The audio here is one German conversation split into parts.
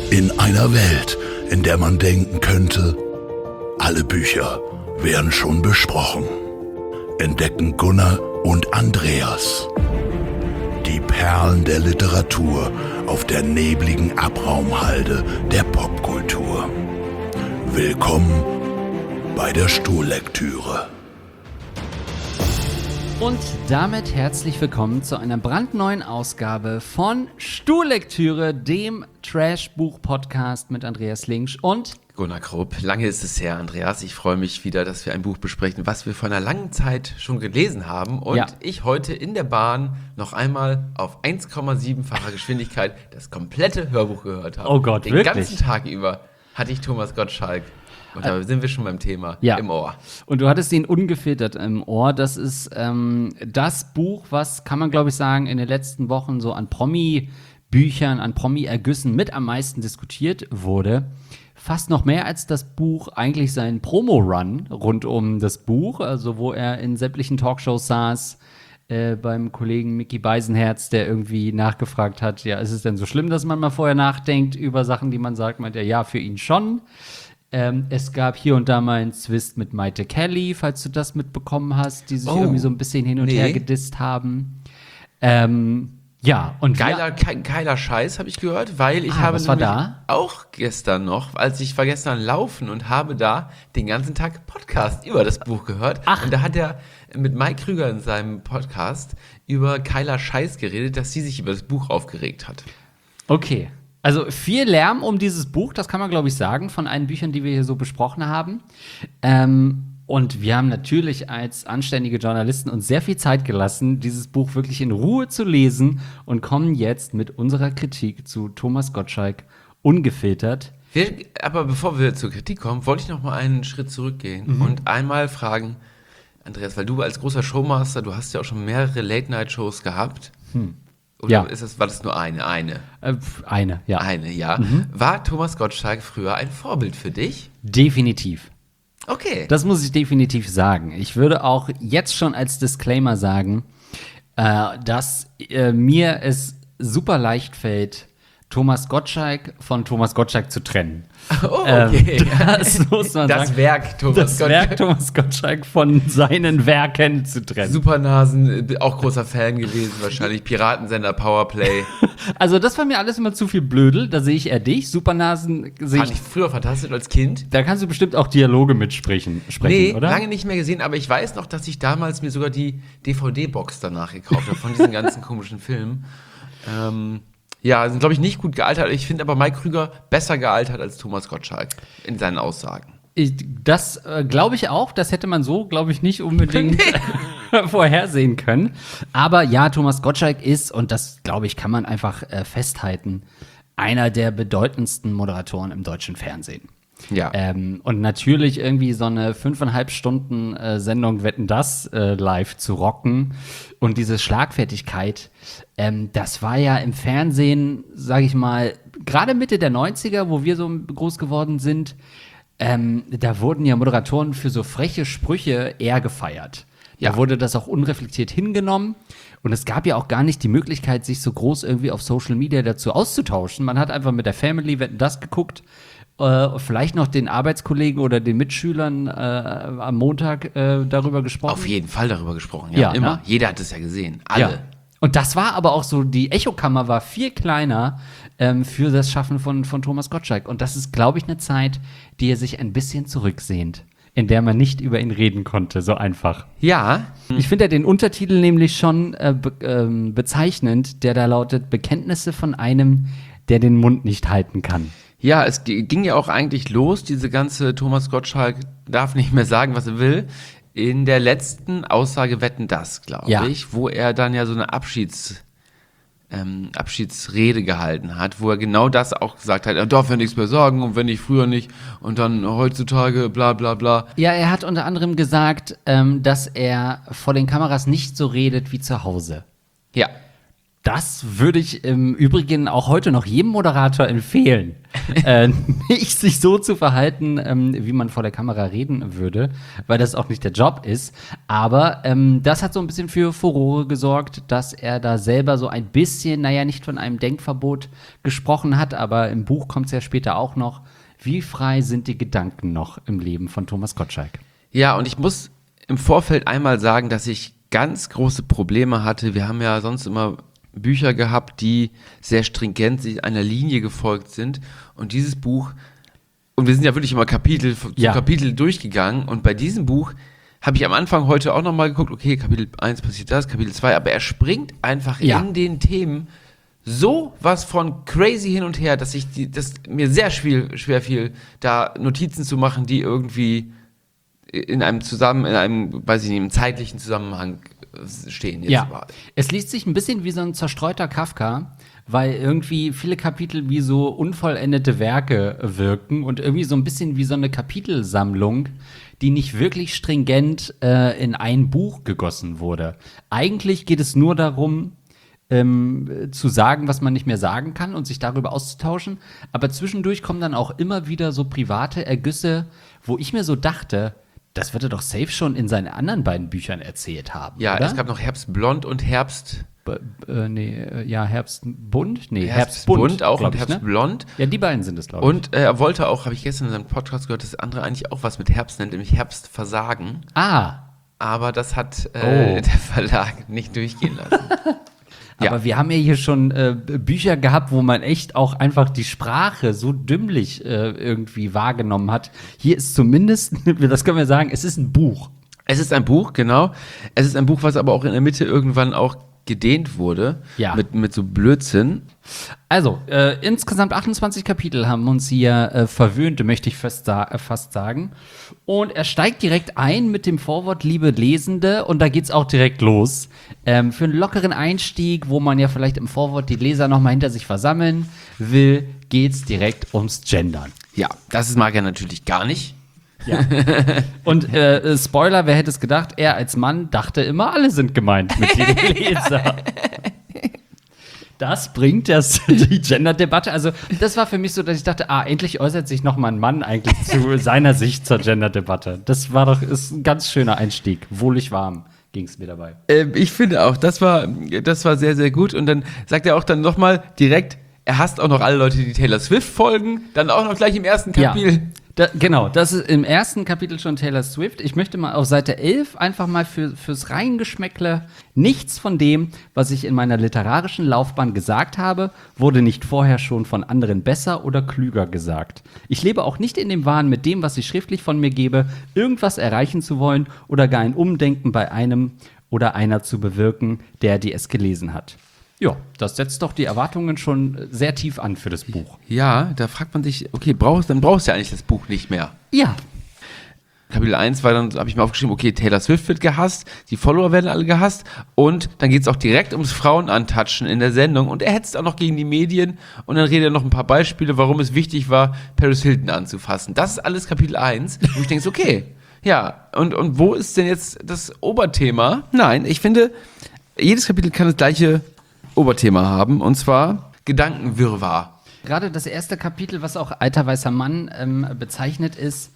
In einer Welt, in der man denken könnte, alle Bücher wären schon besprochen, entdecken Gunnar und Andreas die Perlen der Literatur auf der nebligen Abraumhalde der Popkultur. Willkommen bei der Stuhllektüre. Und damit herzlich willkommen zu einer brandneuen Ausgabe von Stuhllektüre, dem Trash-Buch-Podcast mit Andreas Linksch und Gunnar Krupp. Lange ist es her, Andreas. Ich freue mich wieder, dass wir ein Buch besprechen, was wir vor einer langen Zeit schon gelesen haben. Und ich heute in der Bahn noch einmal auf 1,7-facher Geschwindigkeit das komplette Hörbuch gehört habe. Oh Gott, Den wirklich? Den ganzen Tag über hatte ich Thomas Gottschalk. Und da sind wir schon beim Thema, im Ohr. Und du hattest ihn ungefiltert im Ohr. Das ist das Buch, was, kann man glaube ich sagen, in den letzten Wochen so an Promi-Büchern, an Promi-Ergüssen mit am meisten diskutiert wurde. Fast noch mehr als das Buch eigentlich seinen Promo-Run rund um das Buch, also wo er in sämtlichen Talkshows saß, beim Kollegen Micky Beisenherz, der irgendwie nachgefragt hat, ja, ist es denn so schlimm, dass man mal vorher nachdenkt über Sachen, die man sagt, meint er, ja, für ihn schon. Es gab hier und da mal einen Zwist mit Maite Kelly, falls du das mitbekommen hast, die sich irgendwie so ein bisschen hin und her gedisst haben. Ja, und geiler Scheiß, habe ich gehört, weil ich habe auch gestern noch, ich war gestern laufen und habe da den ganzen Tag Podcast über das Buch gehört. Und da hat er mit Mike Krüger in seinem Podcast über geiler Scheiß geredet, dass sie sich über das Buch aufgeregt hat. Okay. Also viel Lärm um dieses Buch, das kann man, glaube ich, sagen, von allen Büchern, die wir hier so besprochen haben. Und wir haben natürlich als anständige Journalisten uns sehr viel Zeit gelassen, dieses Buch wirklich in Ruhe zu lesen und kommen jetzt mit unserer Kritik zu Thomas Gottschalk ungefiltert. Aber bevor wir zur Kritik kommen, wollte ich noch mal einen Schritt zurückgehen und einmal fragen, Andreas, weil du als großer Showmaster, du hast ja auch schon mehrere Late-Night-Shows gehabt. Oder war das nur eine? Eine, ja. Eine, ja. War Thomas Gottschalk früher ein Vorbild für dich? Definitiv. Okay. Das muss ich definitiv sagen. Ich würde auch jetzt schon als Disclaimer sagen, dass mir es super leicht fällt, Thomas Gottschalk von Thomas Gottschalk zu trennen. Oh, okay. Das muss man sagen. Das Werk Thomas Gottschalk von seinen Werken zu trennen. Supernasen, auch großer Fan gewesen wahrscheinlich. Piratensender, Powerplay. Also das war mir alles immer zu viel Blödel. Da sehe ich eher dich. Supernasen sehe Fand ich früher fantastisch als Kind. Da kannst du bestimmt auch Dialoge mitsprechen, oder? Lange nicht mehr gesehen, aber ich weiß noch, dass ich damals mir sogar die DVD-Box danach gekauft habe von diesen ganzen komischen Filmen. Ja, sind, glaube ich, nicht gut gealtert. Ich finde aber Mike Krüger besser gealtert als Thomas Gottschalk in seinen Aussagen. Das glaube ich auch. Das hätte man so, glaube ich, nicht unbedingt vorhersehen können. Aber ja, Thomas Gottschalk ist, und das, glaube ich, kann man einfach festhalten, einer der bedeutendsten Moderatoren im deutschen Fernsehen. Ja. Und natürlich irgendwie so eine 5,5 Stunden Sendung Wetten, dass live zu rocken und diese Schlagfertigkeit, das war ja im Fernsehen, sage ich mal, gerade Mitte der 90er, wo wir so groß geworden sind, da wurden ja Moderatoren für so freche Sprüche eher gefeiert. Ja. Da wurde das auch unreflektiert hingenommen. Und es gab ja auch gar nicht die Möglichkeit, sich so groß irgendwie auf Social Media dazu auszutauschen. Man hat einfach mit der Family Wetten, dass geguckt, vielleicht noch den Arbeitskollegen oder den Mitschülern am Montag darüber gesprochen. Auf jeden Fall darüber gesprochen, ja, immer. Ne? Jeder hat es ja gesehen, alle. Ja. Und das war aber auch so, die Echokammer war viel kleiner für das Schaffen von Thomas Gottschalk. Und das ist, glaube ich, eine Zeit, die er sich ein bisschen zurücksehnt, in der man nicht über ihn reden konnte, so einfach. Ja. Ich finde ja den Untertitel nämlich schon bezeichnend, der da lautet: Bekenntnisse von einem, der den Mund nicht halten kann. Ja, es ging ja auch eigentlich los, diese ganze Thomas Gottschalk darf nicht mehr sagen, was er will, in der letzten Aussage Wetten, dass, glaube ich, wo er dann ja so eine Abschiedsrede gehalten hat, wo er genau das auch gesagt hat, er darf ja nichts mehr sagen und wenn nicht, früher nicht und dann heutzutage bla bla bla. Ja, er hat unter anderem gesagt, dass er vor den Kameras nicht so redet wie zu Hause. Ja. Das würde ich im Übrigen auch heute noch jedem Moderator empfehlen, nicht sich so zu verhalten, wie man vor der Kamera reden würde, weil das auch nicht der Job ist. Aber das hat so ein bisschen für Furore gesorgt, dass er da selber so ein bisschen, nicht von einem Denkverbot gesprochen hat, aber im Buch kommt es ja später auch noch. Wie frei sind die Gedanken noch im Leben von Thomas Gottschalk? Ja, und ich muss im Vorfeld einmal sagen, dass ich ganz große Probleme hatte. Wir haben ja sonst immer Bücher gehabt, die sehr stringent sich einer Linie gefolgt sind. Und dieses Buch, und wir sind ja wirklich immer Kapitel zu Kapitel durchgegangen. Und bei diesem Buch habe ich am Anfang heute auch nochmal geguckt, okay, Kapitel 1 passiert das, Kapitel 2, aber er springt einfach in den Themen so was von crazy hin und her, dass mir sehr schwer fiel, da Notizen zu machen, die irgendwie in einem zeitlichen Zusammenhang stehen. Es liest sich ein bisschen wie so ein zerstreuter Kafka, weil irgendwie viele Kapitel wie so unvollendete Werke wirken und irgendwie so ein bisschen wie so eine Kapitelsammlung, die nicht wirklich stringent in ein Buch gegossen wurde. Eigentlich geht es nur darum, zu sagen, was man nicht mehr sagen kann und sich darüber auszutauschen. Aber zwischendurch kommen dann auch immer wieder so private Ergüsse, wo ich mir so dachte, das wird er doch safe schon in seinen anderen beiden Büchern erzählt haben, ja, oder? Es gab noch Herbstblond und Herbstbunt. Herbstbunt? Nee, Herbstbunt auch und ich, Herbstblond. Ne? Ja, die beiden sind es, glaube ich. Und er wollte auch, habe ich gestern in seinem Podcast gehört, dass das andere eigentlich auch was mit Herbst nennt, nämlich Herbstversagen. Aber das hat der Verlag nicht durchgehen lassen. Aber wir haben ja hier schon Bücher gehabt, wo man echt auch einfach die Sprache so dümmlich irgendwie wahrgenommen hat. Hier ist zumindest, das können wir sagen, es ist ein Buch. Es ist ein Buch, genau. Es ist ein Buch, was aber auch in der Mitte irgendwann auch gedehnt wurde. Ja. Mit so Blödsinn. Also, insgesamt 28 Kapitel haben uns hier verwöhnt, möchte ich fast sagen. Und er steigt direkt ein mit dem Vorwort, liebe Lesende, und da geht's auch direkt los. Für einen lockeren Einstieg, wo man ja vielleicht im Vorwort die Leser nochmal hinter sich versammeln will, geht's direkt ums Gendern. Ja, das mag er natürlich gar nicht. Ja. Und Spoiler, wer hätte es gedacht? Er als Mann dachte immer, alle sind gemeint mit jedem Leser. Das bringt die Gender-Debatte. Also, das war für mich so, dass ich dachte, endlich äußert sich noch mal ein Mann eigentlich zu seiner Sicht zur Gender-Debatte. Das ist ein ganz schöner Einstieg. Wohlig warm ging es mir dabei. Ich finde auch, das war sehr, sehr gut. Und dann sagt er auch dann noch mal direkt, er hasst auch noch alle Leute, die Taylor Swift folgen. Dann auch noch gleich im ersten Kapitel. Ja. Genau, das ist im ersten Kapitel schon Taylor Swift. Ich möchte mal auf Seite 11 einfach mal fürs Reingeschmäckle. Nichts von dem, was ich in meiner literarischen Laufbahn gesagt habe, wurde nicht vorher schon von anderen besser oder klüger gesagt. Ich lebe auch nicht in dem Wahn, mit dem, was ich schriftlich von mir gebe, irgendwas erreichen zu wollen oder gar ein Umdenken bei einem oder einer zu bewirken, die es gelesen hat. Ja, das setzt doch die Erwartungen schon sehr tief an für das Buch. Ja, da fragt man sich, okay, dann brauchst du ja eigentlich das Buch nicht mehr. Ja. Kapitel 1 war dann, habe ich mir aufgeschrieben, okay, Taylor Swift wird gehasst, die Follower werden alle gehasst und dann geht es auch direkt ums Frauenantatschen in der Sendung und er hetzt auch noch gegen die Medien und dann redet er noch ein paar Beispiele, warum es wichtig war, Paris Hilton anzufassen. Das ist alles Kapitel 1, wo ich denke, okay, ja, und wo ist denn jetzt das Oberthema? Nein, ich finde, jedes Kapitel kann das gleiche Oberthema haben, und zwar Gedankenwirrwarr. Gerade das erste Kapitel, was auch Alter weißer Mann bezeichnet ist,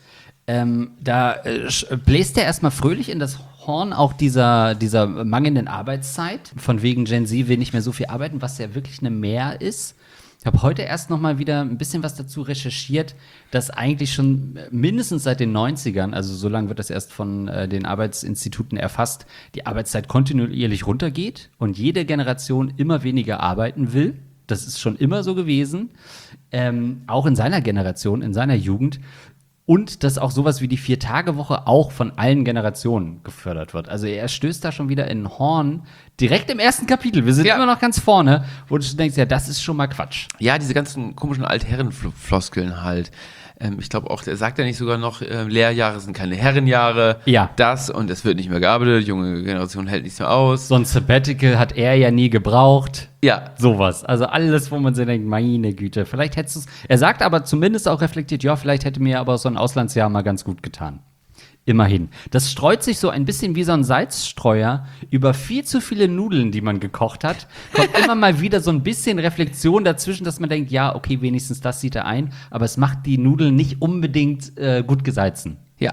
da bläst er erstmal fröhlich in das Horn auch dieser mangelnden Arbeitszeit. Von wegen Gen Z will nicht mehr so viel arbeiten, was ja wirklich eine Mehr ist. Ich habe heute erst noch mal wieder ein bisschen was dazu recherchiert, dass eigentlich schon mindestens seit den 90ern, also so lange wird das erst von den Arbeitsinstituten erfasst, die Arbeitszeit kontinuierlich runtergeht und jede Generation immer weniger arbeiten will. Das ist schon immer so gewesen, auch in seiner Generation, in seiner Jugend. Und dass auch sowas wie die 4-Tage-Woche auch von allen Generationen gefördert wird. Also er stößt da schon wieder in ein Horn, direkt im ersten Kapitel. Wir sind immer noch ganz vorne, wo du denkst, ja, das ist schon mal Quatsch. Ja, diese ganzen komischen Altherrenfloskeln halt. Ich glaube auch, er sagt ja nicht sogar noch, Lehrjahre sind keine Herrenjahre. Ja. Das und es wird nicht mehr gearbeitet, junge Generation hält nichts mehr aus. So ein Sabbatical hat er ja nie gebraucht. Ja. Sowas. Also alles, wo man sich denkt, meine Güte, vielleicht hättest du es. Er sagt aber zumindest auch reflektiert, ja, vielleicht hätte mir aber so ein Auslandsjahr mal ganz gut getan. Immerhin. Das streut sich so ein bisschen wie so ein Salzstreuer über viel zu viele Nudeln, die man gekocht hat. Kommt immer mal wieder so ein bisschen Reflexion dazwischen, dass man denkt, ja, okay, wenigstens das sieht er ein, aber es macht die Nudeln nicht unbedingt gut gesalzen. Ja.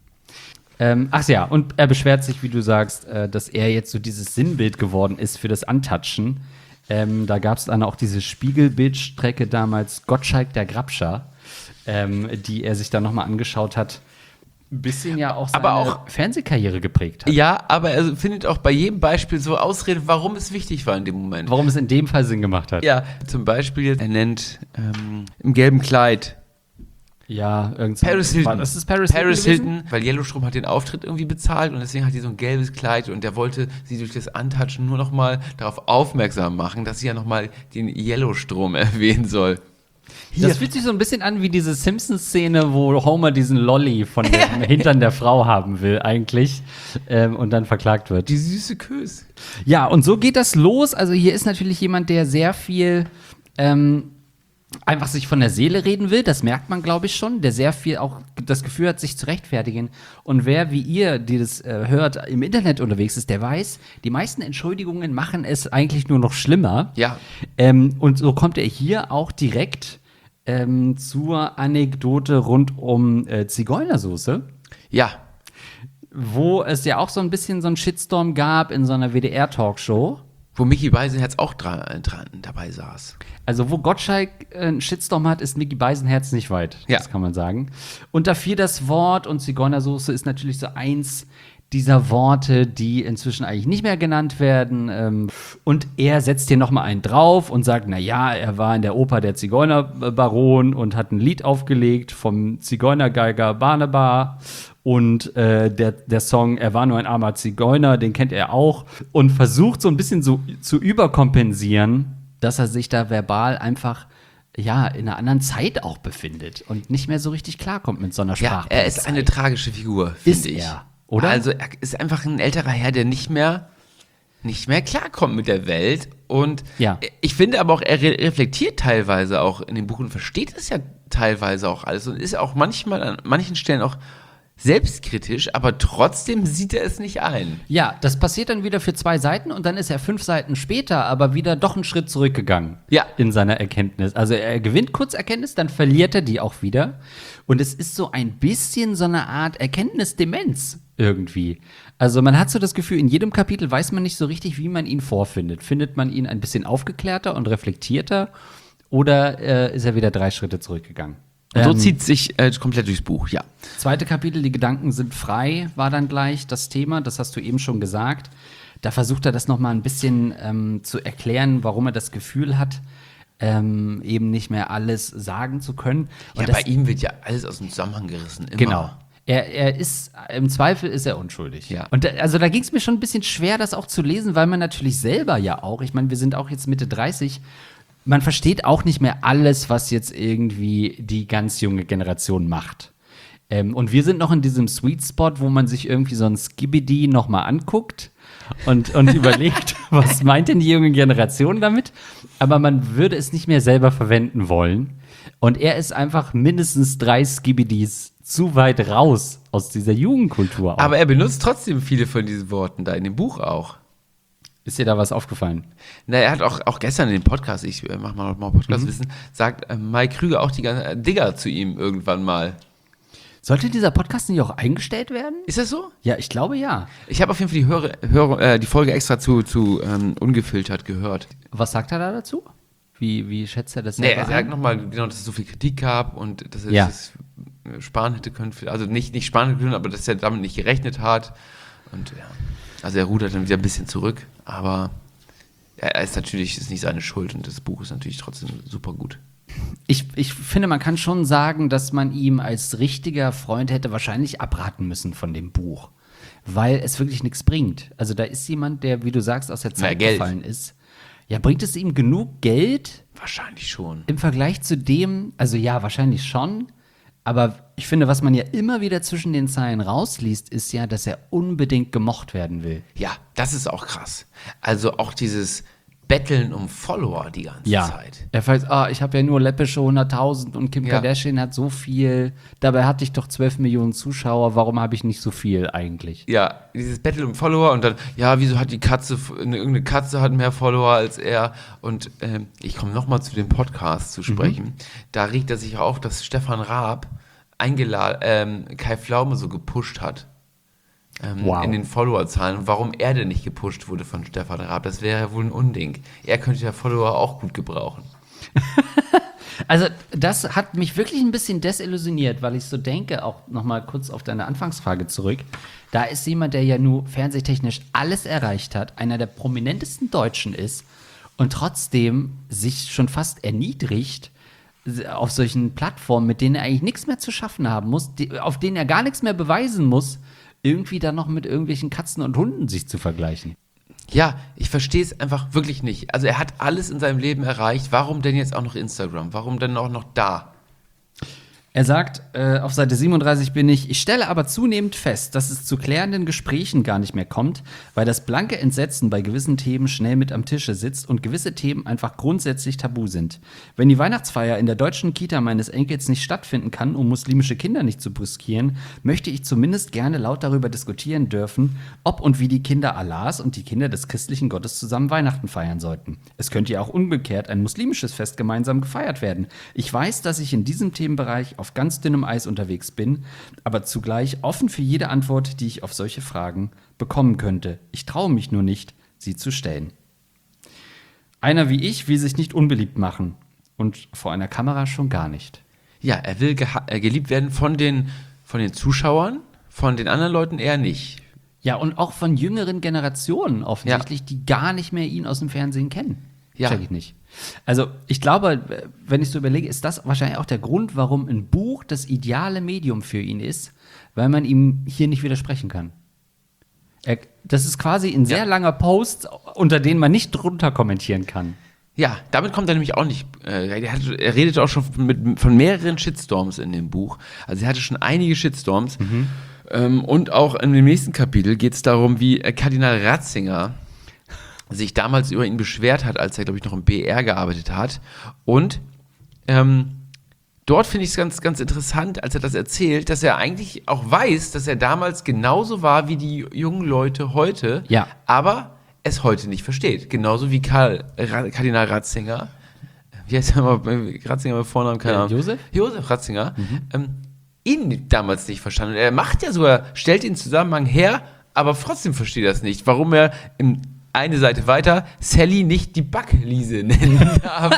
Ach ja, und er beschwert sich, wie du sagst, dass er jetzt so dieses Sinnbild geworden ist für das Antatschen. Da gab es dann auch diese Spiegelbildstrecke damals, Gottschalk der Grabscher, die er sich dann nochmal angeschaut hat. Ein bisschen ja auch seine Aber auch Fernsehkarriere geprägt hat. Ja, aber er findet auch bei jedem Beispiel so Ausrede, warum es wichtig war in dem Moment. Warum es in dem Fall Sinn gemacht hat. Ja, zum Beispiel, er nennt im gelben Kleid Ja, irgendwie. Paris Hilton. Das ist Paris Hilton, weil Yellowstrom hat den Auftritt irgendwie bezahlt und deswegen hat sie so ein gelbes Kleid und der wollte sie durch das Antatschen nur noch mal darauf aufmerksam machen, dass sie ja noch mal den Yellowstrom erwähnen soll. Das fühlt sich so ein bisschen an wie diese Simpsons-Szene, wo Homer diesen Lolli von dem Hintern der Frau haben will eigentlich und dann verklagt wird. Die süße Kös. Ja, und so geht das los. Also hier ist natürlich jemand, der sehr viel einfach sich von der Seele reden will, das merkt man, glaube ich, schon, der sehr viel auch das Gefühl hat, sich zu rechtfertigen. Und wer, wie ihr, die das hört, im Internet unterwegs ist, der weiß, die meisten Entschuldigungen machen es eigentlich nur noch schlimmer. Ja. Und so kommt er hier auch direkt zur Anekdote rund um Zigeunersoße, Ja. wo es ja auch so ein bisschen so einen Shitstorm gab in so einer WDR-Talkshow. Wo Micky Beisenherz auch dran dabei saß. Also wo Gottschalk einen Shitstorm hat, ist Micky Beisenherz nicht weit. Ja. Das kann man sagen. Und da fiel das Wort und Zigeunersoße ist natürlich so eins dieser Worte, die inzwischen eigentlich nicht mehr genannt werden. Und er setzt hier nochmal einen drauf und sagt, na ja, er war in der Oper der Zigeunerbaron und hat ein Lied aufgelegt vom Zigeunergeiger Barnebar. Und der Song Er war nur ein armer Zigeuner, den kennt er auch. Und versucht so ein bisschen so zu überkompensieren, dass er sich da verbal einfach ja, in einer anderen Zeit auch befindet und nicht mehr so richtig klarkommt mit so einer Sprache. Ja, er ist eine tragische Figur, finde ich. Er, oder? Also er ist einfach ein älterer Herr, der nicht mehr klarkommt mit der Welt. Und Ja. ich finde aber auch, er reflektiert teilweise auch in dem Buch und versteht es ja teilweise auch alles und ist auch manchmal an manchen Stellen auch selbstkritisch, aber trotzdem sieht er es nicht ein. Ja, das passiert dann wieder für 2 Seiten und dann ist er 5 Seiten später aber wieder doch einen Schritt zurückgegangen Ja. in seiner Erkenntnis. Also er gewinnt kurz Erkenntnis, dann verliert er die auch wieder. Und es ist so ein bisschen so eine Art Erkenntnisdemenz irgendwie. Also man hat so das Gefühl, in jedem Kapitel weiß man nicht so richtig, wie man ihn vorfindet. Findet man ihn ein bisschen aufgeklärter und reflektierter oder ist er wieder 3 Schritte zurückgegangen? Und so zieht es sich komplett durchs Buch, ja. Zweite Kapitel, die Gedanken sind frei, war dann gleich das Thema. Das hast du eben schon gesagt. Da versucht er das noch mal ein bisschen zu erklären, warum er das Gefühl hat, eben nicht mehr alles sagen zu können. Und Ja, das, bei ihm wird ja alles aus dem Zusammenhang gerissen, immer. genau. Er ist, im Zweifel ist er unschuldig. Ja. Und also da ging es mir schon ein bisschen schwer, das auch zu lesen, weil man natürlich selber ja auch, ich meine, wir sind auch jetzt Mitte 30, man versteht auch nicht mehr alles, was jetzt irgendwie die ganz junge Generation macht. Und wir sind noch in diesem Sweet Spot, wo man sich irgendwie so ein Skibidi noch mal anguckt und überlegt, was meint denn die junge Generation damit? Aber man würde es nicht mehr selber verwenden wollen. Und er ist einfach mindestens 3 Skibidis zu weit raus aus dieser Jugendkultur. Auch. Aber er benutzt trotzdem viele von diesen Worten da in dem Buch auch. Ist dir da was aufgefallen? Na, er hat auch gestern in dem Podcast, ich mach mal Podcast wissen, sagt Mike Krüger auch die ganze Digger zu ihm irgendwann mal. Sollte dieser Podcast nicht auch eingestellt werden? Ist das so? Ja, ich glaube ja. Ich habe auf jeden Fall die Folge extra zu ungefiltert gehört. Was sagt er da dazu? Wie schätzt er das Nee, selber er sagt ein? nochmal, genau, dass es so viel Kritik gab und dass er Ja. das sparen hätte können. Also nicht sparen hätte können, aber dass er damit nicht gerechnet hat. Und ja, also er rudert dann wieder ein bisschen zurück, aber er ist natürlich ist nicht seine Schuld und das Buch ist natürlich trotzdem super gut. Ich finde, man kann schon sagen, dass man ihm als richtiger Freund hätte wahrscheinlich abraten müssen von dem Buch. Weil es wirklich nichts bringt. Also da ist jemand, der, wie du sagst, aus der Zeit Geld. gefallen ist. Ja, bringt es ihm genug Geld Wahrscheinlich schon. im Vergleich zu dem, also ja, wahrscheinlich schon. Aber ich finde, was man ja immer wieder zwischen den Zeilen rausliest, ist ja, dass er unbedingt gemocht werden will. Ja, das ist auch krass. Also auch dieses betteln um Follower die ganze Zeit. Er fragt, ich habe ja nur läppische 100.000 und Kim Kardashian hat so viel. Dabei hatte ich doch 12 Millionen Zuschauer. Warum habe ich nicht so viel eigentlich? Ja, dieses Battle um Follower und dann, wieso hat irgendeine Katze hat mehr Follower als er? Und ich komme nochmal zu dem Podcast zu sprechen. Da regt er sich auf, dass Stefan Raab Kai Pflaume so gepusht hat. In den Followerzahlen und warum er denn nicht gepusht wurde von Stefan Raab. Das wäre ja wohl ein Unding. Er könnte ja Follower auch gut gebrauchen. Also das hat mich wirklich ein bisschen desillusioniert, weil ich so denke, auch noch mal kurz auf deine Anfangsfrage zurück, da ist jemand, der ja nur fernsehtechnisch alles erreicht hat, einer der prominentesten Deutschen ist und trotzdem sich schon fast erniedrigt auf solchen Plattformen, mit denen er eigentlich nichts mehr zu schaffen haben muss, auf denen er gar nichts mehr beweisen muss, irgendwie dann noch mit irgendwelchen Katzen und Hunden sich zu vergleichen. Ja, ich verstehe es einfach wirklich nicht. Also er hat alles in seinem Leben erreicht. Warum denn jetzt auch noch Instagram? Warum denn auch noch da? Er sagt, auf Seite 37 ich stelle aber zunehmend fest, dass es zu klärenden Gesprächen gar nicht mehr kommt, weil das blanke Entsetzen bei gewissen Themen schnell mit am Tische sitzt und gewisse Themen einfach grundsätzlich tabu sind. Wenn die Weihnachtsfeier in der deutschen Kita meines Enkels nicht stattfinden kann, um muslimische Kinder nicht zu brüskieren, möchte ich zumindest gerne laut darüber diskutieren dürfen, ob und wie die Kinder Allahs und die Kinder des christlichen Gottes zusammen Weihnachten feiern sollten. Es könnte ja auch umgekehrt ein muslimisches Fest gemeinsam gefeiert werden. Ich weiß, dass ich in diesem Themenbereich auf ganz dünnem Eis unterwegs bin, aber zugleich offen für jede Antwort, die ich auf solche Fragen bekommen könnte. Ich traue mich nur nicht, sie zu stellen. Einer wie ich will sich nicht unbeliebt machen und vor einer Kamera schon gar nicht. Ja, er will geliebt werden von den Zuschauern, von den anderen Leuten eher nicht. Ja, und auch von jüngeren Generationen offensichtlich, die gar nicht mehr ihn aus dem Fernsehen kennen. Ja. Check ich nicht. Also ich glaube, wenn ich so überlege, ist das wahrscheinlich auch der Grund, warum ein Buch das ideale Medium für ihn ist, weil man ihm hier nicht widersprechen kann. Das ist quasi ein sehr langer Post, unter den man nicht drunter kommentieren kann. Ja, damit kommt er nämlich auch nicht. Er redet auch schon von mehreren Shitstorms in dem Buch. Also er hatte schon einige Shitstorms. Und auch in dem nächsten Kapitel geht es darum, wie Kardinal Ratzinger sich damals über ihn beschwert hat, als er, glaube ich, noch im BR gearbeitet hat. Und dort finde ich es ganz, ganz interessant, als er das erzählt, dass er eigentlich auch weiß, dass er damals genauso war wie die jungen Leute heute, aber es heute nicht versteht. Genauso wie Kardinal Ratzinger, wie heißt er mal, Ratzinger mit Vornamen, keine Ahnung. Josef Ratzinger, ihn damals nicht verstanden. Und er macht ja sogar, stellt den Zusammenhang her, aber trotzdem versteht er das nicht, warum er eine Seite weiter Sally nicht die Backliese nennen darf.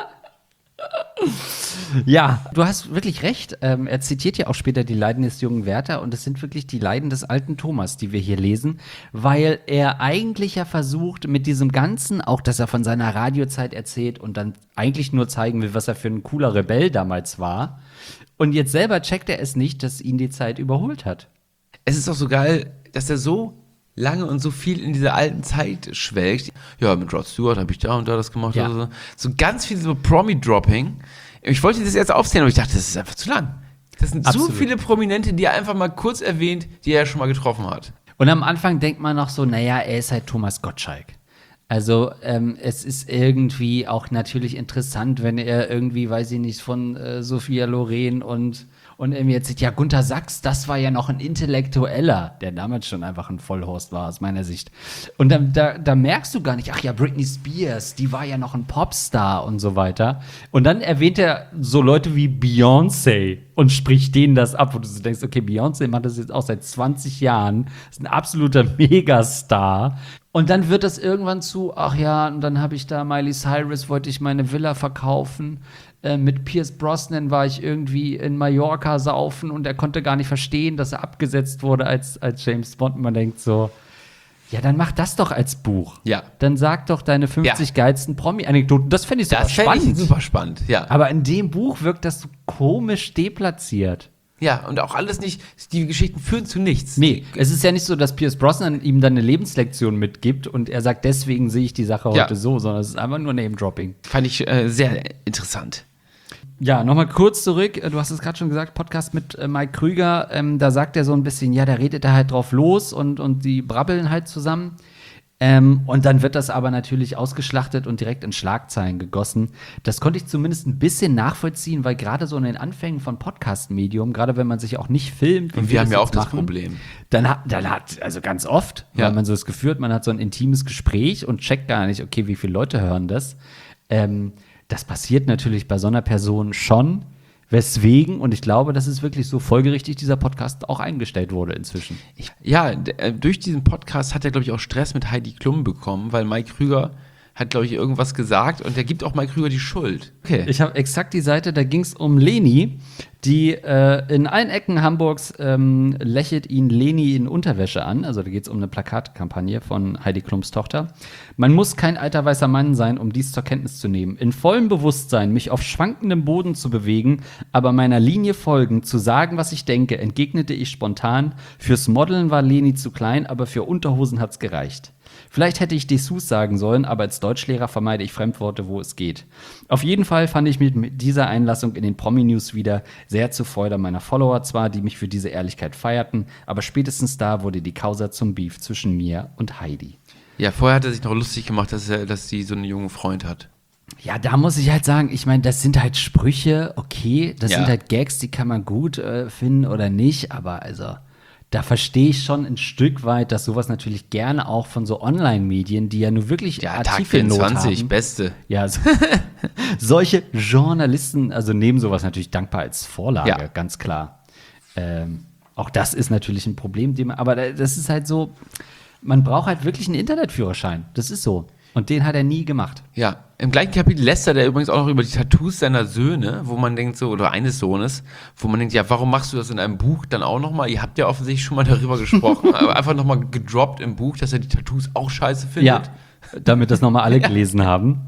Ja, du hast wirklich recht. Er zitiert ja auch später die Leiden des jungen Werther und es sind wirklich die Leiden des alten Thomas, die wir hier lesen, weil er eigentlich ja versucht, mit diesem Ganzen, auch dass er von seiner Radiozeit erzählt und dann eigentlich nur zeigen will, was er für ein cooler Rebell damals war. Und jetzt selber checkt er es nicht, dass ihn die Zeit überholt hat. Es ist auch so geil, dass er so lange und so viel in dieser alten Zeit schwelgt. Ja, mit Rod Stewart habe ich da und da das gemacht. Ja. Oder so. So ganz viel so Promi-Dropping. Ich wollte das jetzt aufzählen, aber ich dachte, das ist einfach zu lang. Das sind Absolut. so viele Prominente, die er einfach mal kurz erwähnt, die er schon mal getroffen hat. Und am Anfang denkt man noch so, naja, er ist halt Thomas Gottschalk. Also es ist irgendwie auch natürlich interessant, wenn er irgendwie, weiß ich nicht, von Sophia Loren und irgendwie erzählt, ja, Gunter Sachs, das war ja noch ein Intellektueller, der damals schon einfach ein Vollhorst war, aus meiner Sicht. Und da merkst du gar nicht, ach ja, Britney Spears, die war ja noch ein Popstar und so weiter. Und dann erwähnt er so Leute wie Beyoncé und spricht denen das ab, wo du so denkst, okay, Beyoncé macht das jetzt auch seit 20 Jahren, ist ein absoluter Megastar. Und dann wird das irgendwann zu, ach ja, und dann habe ich da Miley Cyrus, wollte ich meine Villa verkaufen. Mit Pierce Brosnan war ich irgendwie in Mallorca saufen und er konnte gar nicht verstehen, dass er abgesetzt wurde als James Bond. Und man denkt so, ja, dann mach das doch als Buch. Ja. Dann sag doch deine 50 geilsten Promi-Anekdoten. Das fände ich super spannend. Das fände ich super spannend, ja. Aber in dem Buch wirkt das so komisch deplatziert. Ja, und auch alles nicht, die Geschichten führen zu nichts. Nee, es ist ja nicht so, dass Pierce Brosnan ihm dann eine Lebenslektion mitgibt und er sagt, deswegen sehe ich die Sache heute so, sondern es ist einfach nur Name-Dropping. Fand ich sehr interessant. Ja, nochmal kurz zurück. Du hast es gerade schon gesagt, Podcast mit Mike Krüger. Da sagt er so ein bisschen, ja, da redet er halt drauf los und die brabbeln halt zusammen. Und dann wird das aber natürlich ausgeschlachtet und direkt in Schlagzeilen gegossen. Das konnte ich zumindest ein bisschen nachvollziehen, weil gerade so in den Anfängen von Podcast-Medium, gerade wenn man sich auch nicht filmt, Und wir haben ja auch das Problem. dann hat, also ganz oft, weil man so das Gefühl hat, man hat so ein intimes Gespräch und checkt gar nicht, okay, wie viele Leute hören das. Das passiert natürlich bei so einer Person schon. Weswegen, und ich glaube, das ist wirklich so folgerichtig, dieser Podcast auch eingestellt wurde inzwischen. Durch diesen Podcast hat er, glaube ich, auch Stress mit Heidi Klum bekommen, weil Mike Krüger hat, glaube ich, irgendwas gesagt und der gibt auch Mike Krüger die Schuld. Okay. Ich habe exakt die Seite, da ging es um Leni, die in allen Ecken Hamburgs lächelt ihn Leni in Unterwäsche an. Also da geht es um eine Plakatkampagne von Heidi Klums Tochter. Man muss kein alter weißer Mann sein, um dies zur Kenntnis zu nehmen. In vollem Bewusstsein, mich auf schwankendem Boden zu bewegen, aber meiner Linie folgend, zu sagen, was ich denke, entgegnete ich spontan. Fürs Modeln war Leni zu klein, aber für Unterhosen hat's gereicht. Vielleicht hätte ich Dessous sagen sollen, aber als Deutschlehrer vermeide ich Fremdworte, wo es geht. Auf jeden Fall fand ich mich mit dieser Einlassung in den Promi-News wieder sehr zur Freude meiner Follower zwar, die mich für diese Ehrlichkeit feierten, aber spätestens da wurde die Causa zum Beef zwischen mir und Heidi. Ja, vorher hat er sich noch lustig gemacht, dass sie so einen jungen Freund hat. Ja, da muss ich halt sagen, ich meine, das sind halt Sprüche, okay, das sind halt Gags, die kann man gut finden oder nicht, aber also da verstehe ich schon ein Stück weit, dass sowas natürlich gerne auch von so Online-Medien, die ja nur wirklich Artikelnot haben. Tag 24, beste. Ja, solche Journalisten, also nehmen sowas natürlich dankbar als Vorlage, ganz klar. Auch das ist natürlich ein Problem, aber das ist halt so, man braucht halt wirklich einen Internetführerschein, das ist so. Und den hat er nie gemacht. Ja, im gleichen Kapitel lästert er übrigens auch noch über die Tattoos seiner Söhne, wo man denkt so, oder eines Sohnes, wo man denkt, ja, warum machst du das in einem Buch dann auch nochmal? Ihr habt ja offensichtlich schon mal darüber gesprochen, aber einfach nochmal gedroppt im Buch, dass er die Tattoos auch scheiße findet. Ja, damit das nochmal alle gelesen haben.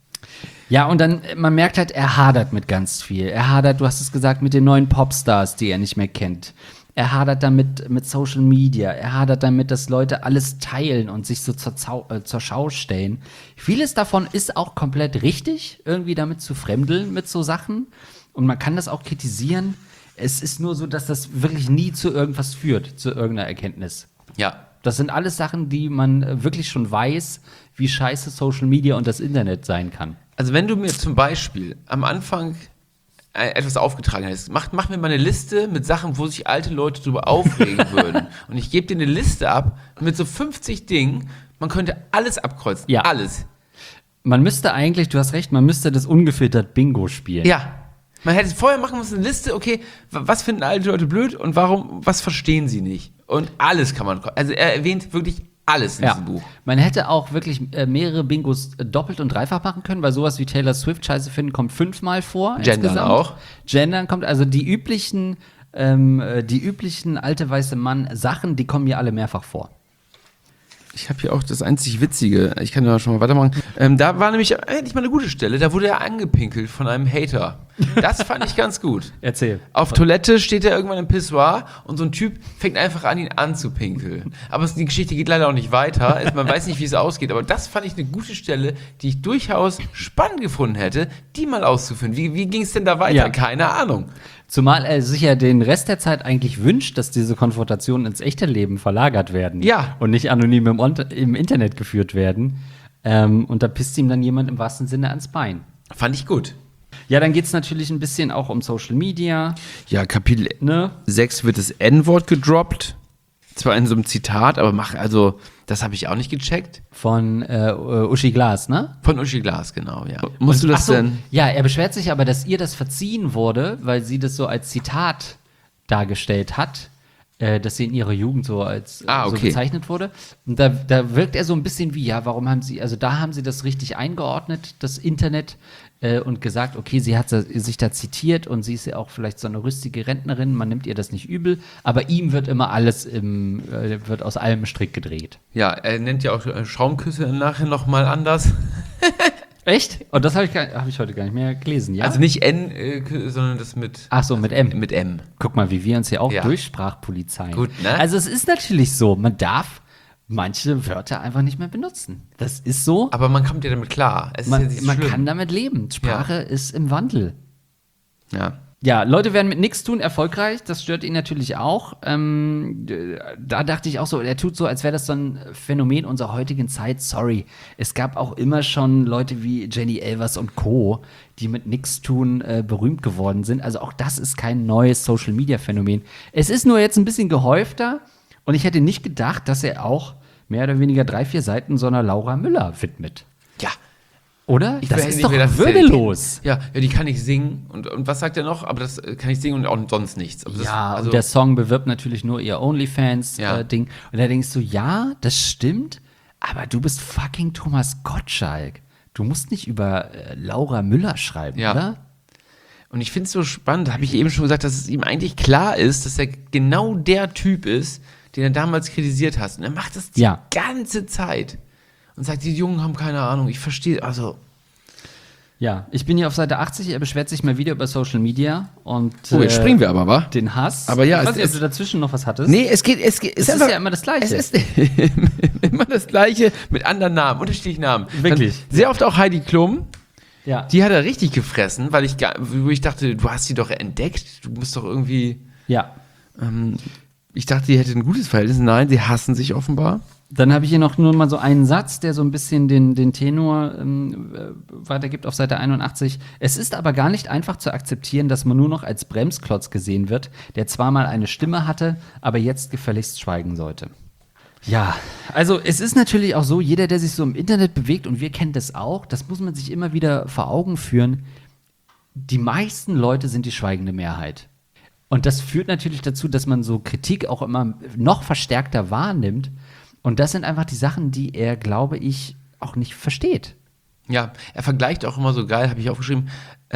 Ja, und dann, man merkt halt, er hadert mit ganz viel. Er hadert, du hast es gesagt, mit den neuen Popstars, die er nicht mehr kennt. Er hadert damit mit Social Media. Er hadert damit, dass Leute alles teilen und sich so zur Schau stellen. Vieles davon ist auch komplett richtig, irgendwie damit zu fremdeln mit so Sachen. Und man kann das auch kritisieren. Es ist nur so, dass das wirklich nie zu irgendwas führt, zu irgendeiner Erkenntnis. Ja. Das sind alles Sachen, die man wirklich schon weiß, wie scheiße Social Media und das Internet sein kann. Also wenn du mir zum Beispiel am Anfang etwas aufgetragen hättest, mach mir mal eine Liste mit Sachen, wo sich alte Leute drüber aufregen würden. Und ich gebe dir eine Liste ab mit so 50 Dingen, man könnte alles abkreuzen. Ja. Alles. Man müsste eigentlich, du hast recht, man müsste das ungefiltert Bingo spielen. Ja. Man hätte vorher machen müssen, eine Liste, okay, was finden alte Leute blöd und was verstehen sie nicht? Und alles kann man, also er erwähnt wirklich alles in diesem Buch. Man hätte auch wirklich mehrere Bingos doppelt und dreifach machen können, weil sowas wie Taylor Swift scheiße finden kommt 5-mal vor. Gendern insgesamt. auch. Gendern kommt, also die üblichen alte weiße Mann-Sachen, die kommen mir alle mehrfach vor. Ich habe hier auch das einzig Witzige, ich kann ja schon mal weitermachen. Da war nämlich endlich mal eine gute Stelle, da wurde er angepinkelt von einem Hater. Das fand ich ganz gut. Erzähl. Auf Toilette steht er irgendwann im Pissoir und so ein Typ fängt einfach an, ihn anzupinkeln. Aber die Geschichte geht leider auch nicht weiter. Man weiß nicht, wie es ausgeht. Aber das fand ich eine gute Stelle, die ich durchaus spannend gefunden hätte, die mal auszuführen. Wie ging es denn da weiter? Ja. Keine Ahnung. Zumal er sich ja den Rest der Zeit eigentlich wünscht, dass diese Konfrontationen ins echte Leben verlagert werden. Ja. Und nicht anonym im Internet geführt werden. Und da pisst ihm dann jemand im wahrsten Sinne ans Bein. Fand ich gut. Ja, dann geht es natürlich ein bisschen auch um Social Media. Ja, Kapitel Ne? 6 wird das N-Wort gedroppt. Zwar in so einem Zitat, aber das habe ich auch nicht gecheckt. Von Uschi Glas, ne? Von Uschi Glas, genau, ja. Musst du das Ach so, denn? Ja, er beschwert sich aber, dass ihr das verziehen wurde, weil sie das so als Zitat dargestellt hat, dass sie in ihrer Jugend so als so bezeichnet wurde. Und da wirkt er so ein bisschen wie, ja, warum haben sie, also da haben sie das richtig eingeordnet, das Internet, und gesagt, okay, sie hat sich da zitiert und sie ist ja auch vielleicht so eine rüstige Rentnerin, man nimmt ihr das nicht übel, aber ihm wird immer alles wird aus allem Strick gedreht. Ja, er nennt ja auch Schaumküsse nachher nochmal anders. Echt? Und das habe ich heute gar nicht mehr gelesen, ja? Also nicht N, sondern das mit... Ach so, mit M. Mit M. Guck mal, wie wir uns hier auch durchsprachpolizeien. Gut, ne? Also es ist natürlich so, man darf manche Wörter einfach nicht mehr benutzen. Das ist so. Aber man kommt ja damit klar. Es ist ja Man nicht schlimm. kann damit leben. Sprache ist im Wandel. Ja. Ja, Leute werden mit nichts tun erfolgreich, das stört ihn natürlich auch. Da dachte ich auch so, er tut so, als wäre das so ein Phänomen unserer heutigen Zeit. Sorry, es gab auch immer schon Leute wie Jenny Elvers und Co., die mit nichts tun berühmt geworden sind. Also auch das ist kein neues Social-Media-Phänomen. Es ist nur jetzt ein bisschen gehäufter und ich hätte nicht gedacht, dass er auch mehr oder weniger 3-4 Seiten so einer Laura Müller widmet. Ja. Oder? Ich Das hätte ist nicht doch gedacht, dass der würdelos. Ja, die kann ich singen. Und was sagt er noch? Aber das kann ich singen und auch sonst nichts. Aber das, Ja, und der Song bewirbt natürlich nur ihr OnlyFans-Ding. Und da denkst du, ja, das stimmt, aber du bist fucking Thomas Gottschalk. Du musst nicht über Laura Müller schreiben, oder? Und ich finde es so spannend, habe ich eben schon gesagt, dass es ihm eigentlich klar ist, dass er genau der Typ ist, den er damals kritisiert hat. Und er macht das die ganze Zeit. Und sagt, die Jungen haben keine Ahnung, ich verstehe, also. Ja, ich bin hier auf Seite 80, er beschwert sich mal wieder über Social Media und jetzt springen wir aber, wa? Den Hass. Aber ja, ich weiß nicht, ob du dazwischen noch was hattest. Nee, es ist einfach, ja immer das Gleiche. Es ist immer das Gleiche mit anderen Namen, unterschiedlichen Namen. Wirklich. Dann sehr oft auch Heidi Klum. Ja. Die hat er richtig gefressen, wo ich dachte, du hast sie doch entdeckt, du musst doch irgendwie. Ja. Ich dachte, die hätte ein gutes Verhältnis. Nein, sie hassen sich offenbar. Dann habe ich hier noch nur mal so einen Satz, der so ein bisschen den Tenor weitergibt auf Seite 81. Es ist aber gar nicht einfach zu akzeptieren, dass man nur noch als Bremsklotz gesehen wird, der zwar mal eine Stimme hatte, aber jetzt gefälligst schweigen sollte. Ja, also es ist natürlich auch so, jeder, der sich so im Internet bewegt, und wir kennen das auch, das muss man sich immer wieder vor Augen führen, die meisten Leute sind die schweigende Mehrheit. Und das führt natürlich dazu, dass man so Kritik auch immer noch verstärkter wahrnimmt. Und das sind einfach die Sachen, die er, glaube ich, auch nicht versteht. Ja, er vergleicht auch immer so geil, habe ich aufgeschrieben,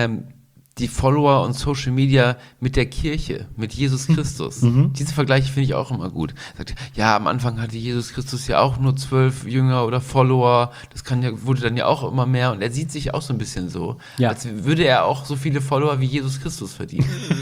die Follower und Social Media mit der Kirche, mit Jesus Christus. Diese Vergleiche finde ich auch immer gut. Er sagt, ja, am Anfang hatte Jesus Christus ja auch nur 12 Jünger oder Follower. Das wurde dann ja auch immer mehr. Und er sieht sich auch so ein bisschen so, als würde er auch so viele Follower wie Jesus Christus verdienen.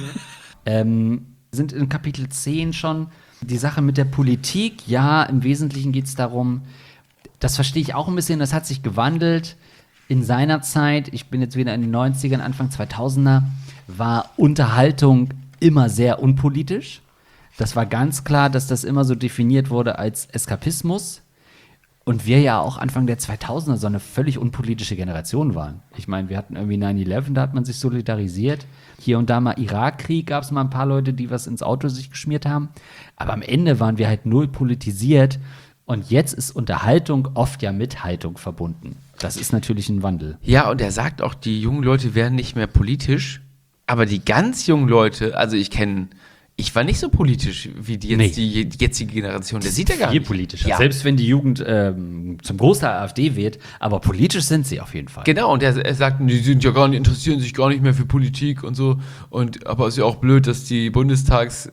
Sind in Kapitel 10 schon die Sache mit der Politik. Ja, im Wesentlichen geht es darum, das verstehe ich auch ein bisschen, das hat sich gewandelt. In seiner Zeit, ich bin jetzt wieder in den 90ern, Anfang 2000er, war Unterhaltung immer sehr unpolitisch. Das war ganz klar, dass das immer so definiert wurde als Eskapismus. Und wir ja auch Anfang der 2000er so eine völlig unpolitische Generation waren. Ich meine, wir hatten irgendwie 9/11, da hat man sich solidarisiert. Hier und da mal Irakkrieg, gab es mal ein paar Leute, die was ins Auto sich geschmiert haben. Aber am Ende waren wir halt null politisiert. Und jetzt ist Unterhaltung oft ja mit Haltung verbunden. Das ist natürlich ein Wandel. Ja, und er sagt auch, die jungen Leute werden nicht mehr politisch. Aber die ganz jungen Leute, also ich war nicht so politisch wie die jetzige Generation. Der sieht ja gar viel nicht. politischer. Ja. Selbst wenn die Jugend zum Großteil AfD wählt, aber politisch sind sie auf jeden Fall. Genau, und er sagt, die sind ja gar nicht, interessieren sich gar nicht mehr für Politik und so. Aber es ist ja auch blöd, dass die Bundestags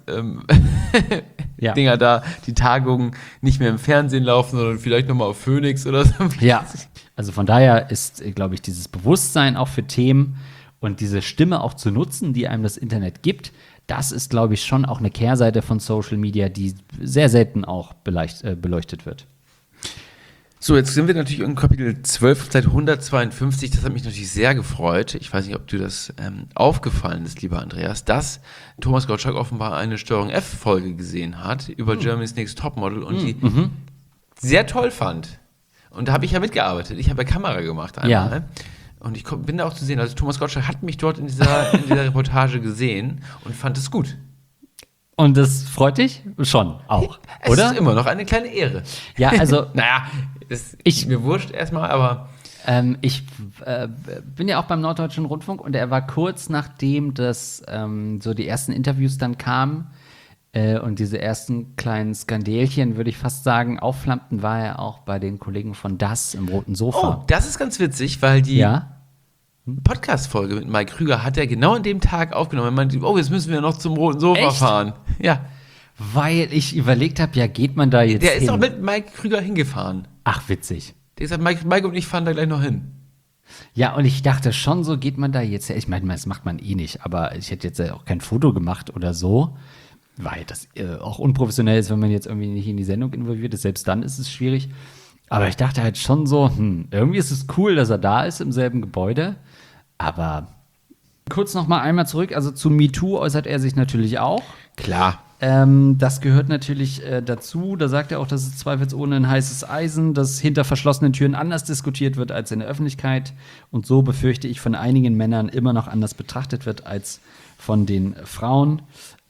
Dinger da, die Tagungen nicht mehr im Fernsehen laufen, sondern vielleicht nochmal auf Phoenix oder so. Ja, also von daher ist, glaube ich, dieses Bewusstsein auch für Themen und diese Stimme auch zu nutzen, die einem das Internet gibt, das ist, glaube ich, schon auch eine Kehrseite von Social Media, die sehr selten auch beleuchtet wird. So, jetzt sind wir natürlich in Kapitel 12, Seite 152. Das hat mich natürlich sehr gefreut. Ich weiß nicht, ob dir das aufgefallen ist, lieber Andreas, dass Thomas Gottschalk offenbar eine Steuerung F-Folge gesehen hat über Germany's Next Topmodel und die sehr toll fand. Und da habe ich ja mitgearbeitet. Ich habe ja Kamera gemacht einmal. Ja. Und ich bin da auch zu sehen. Also Thomas Gottschalk hat mich dort in dieser Reportage gesehen und fand es gut. Und das freut dich? Schon, auch, oder? Es ist immer noch eine kleine Ehre. Ja, also naja, ist mir wurscht erstmal, aber ich bin ja auch beim Norddeutschen Rundfunk und er war kurz nachdem das so die ersten Interviews dann kamen und diese ersten kleinen Skandelchen, würde ich fast sagen, aufflammten, war er auch bei den Kollegen von Das im Roten Sofa. Oh, das ist ganz witzig, weil die Podcast-Folge mit Mike Krüger hat er genau an dem Tag aufgenommen. Er meinte, jetzt müssen wir noch zum Roten Sofa fahren. Ja. Weil ich überlegt habe, ja, geht man da jetzt Der hin? ist auch mit Mike Krüger hingefahren. Ach, witzig. Der sagt, Mike und ich fahren da gleich noch hin. Ja, und ich dachte schon, so geht man da jetzt. Ich meine, das macht man eh nicht, aber ich hätte jetzt auch kein Foto gemacht oder so, weil das auch unprofessionell ist, wenn man jetzt irgendwie nicht in die Sendung involviert ist. Selbst dann ist es schwierig. Aber ich dachte halt schon so, irgendwie ist es cool, dass er da ist im selben Gebäude, aber Kurz noch mal einmal zurück, also zu MeToo äußert er sich natürlich auch. Klar. Das gehört natürlich dazu. Da sagt er auch, dass es zweifelsohne ein heißes Eisen, das hinter verschlossenen Türen anders diskutiert wird als in der Öffentlichkeit. Und so befürchte ich von einigen Männern immer noch anders betrachtet wird als von den Frauen.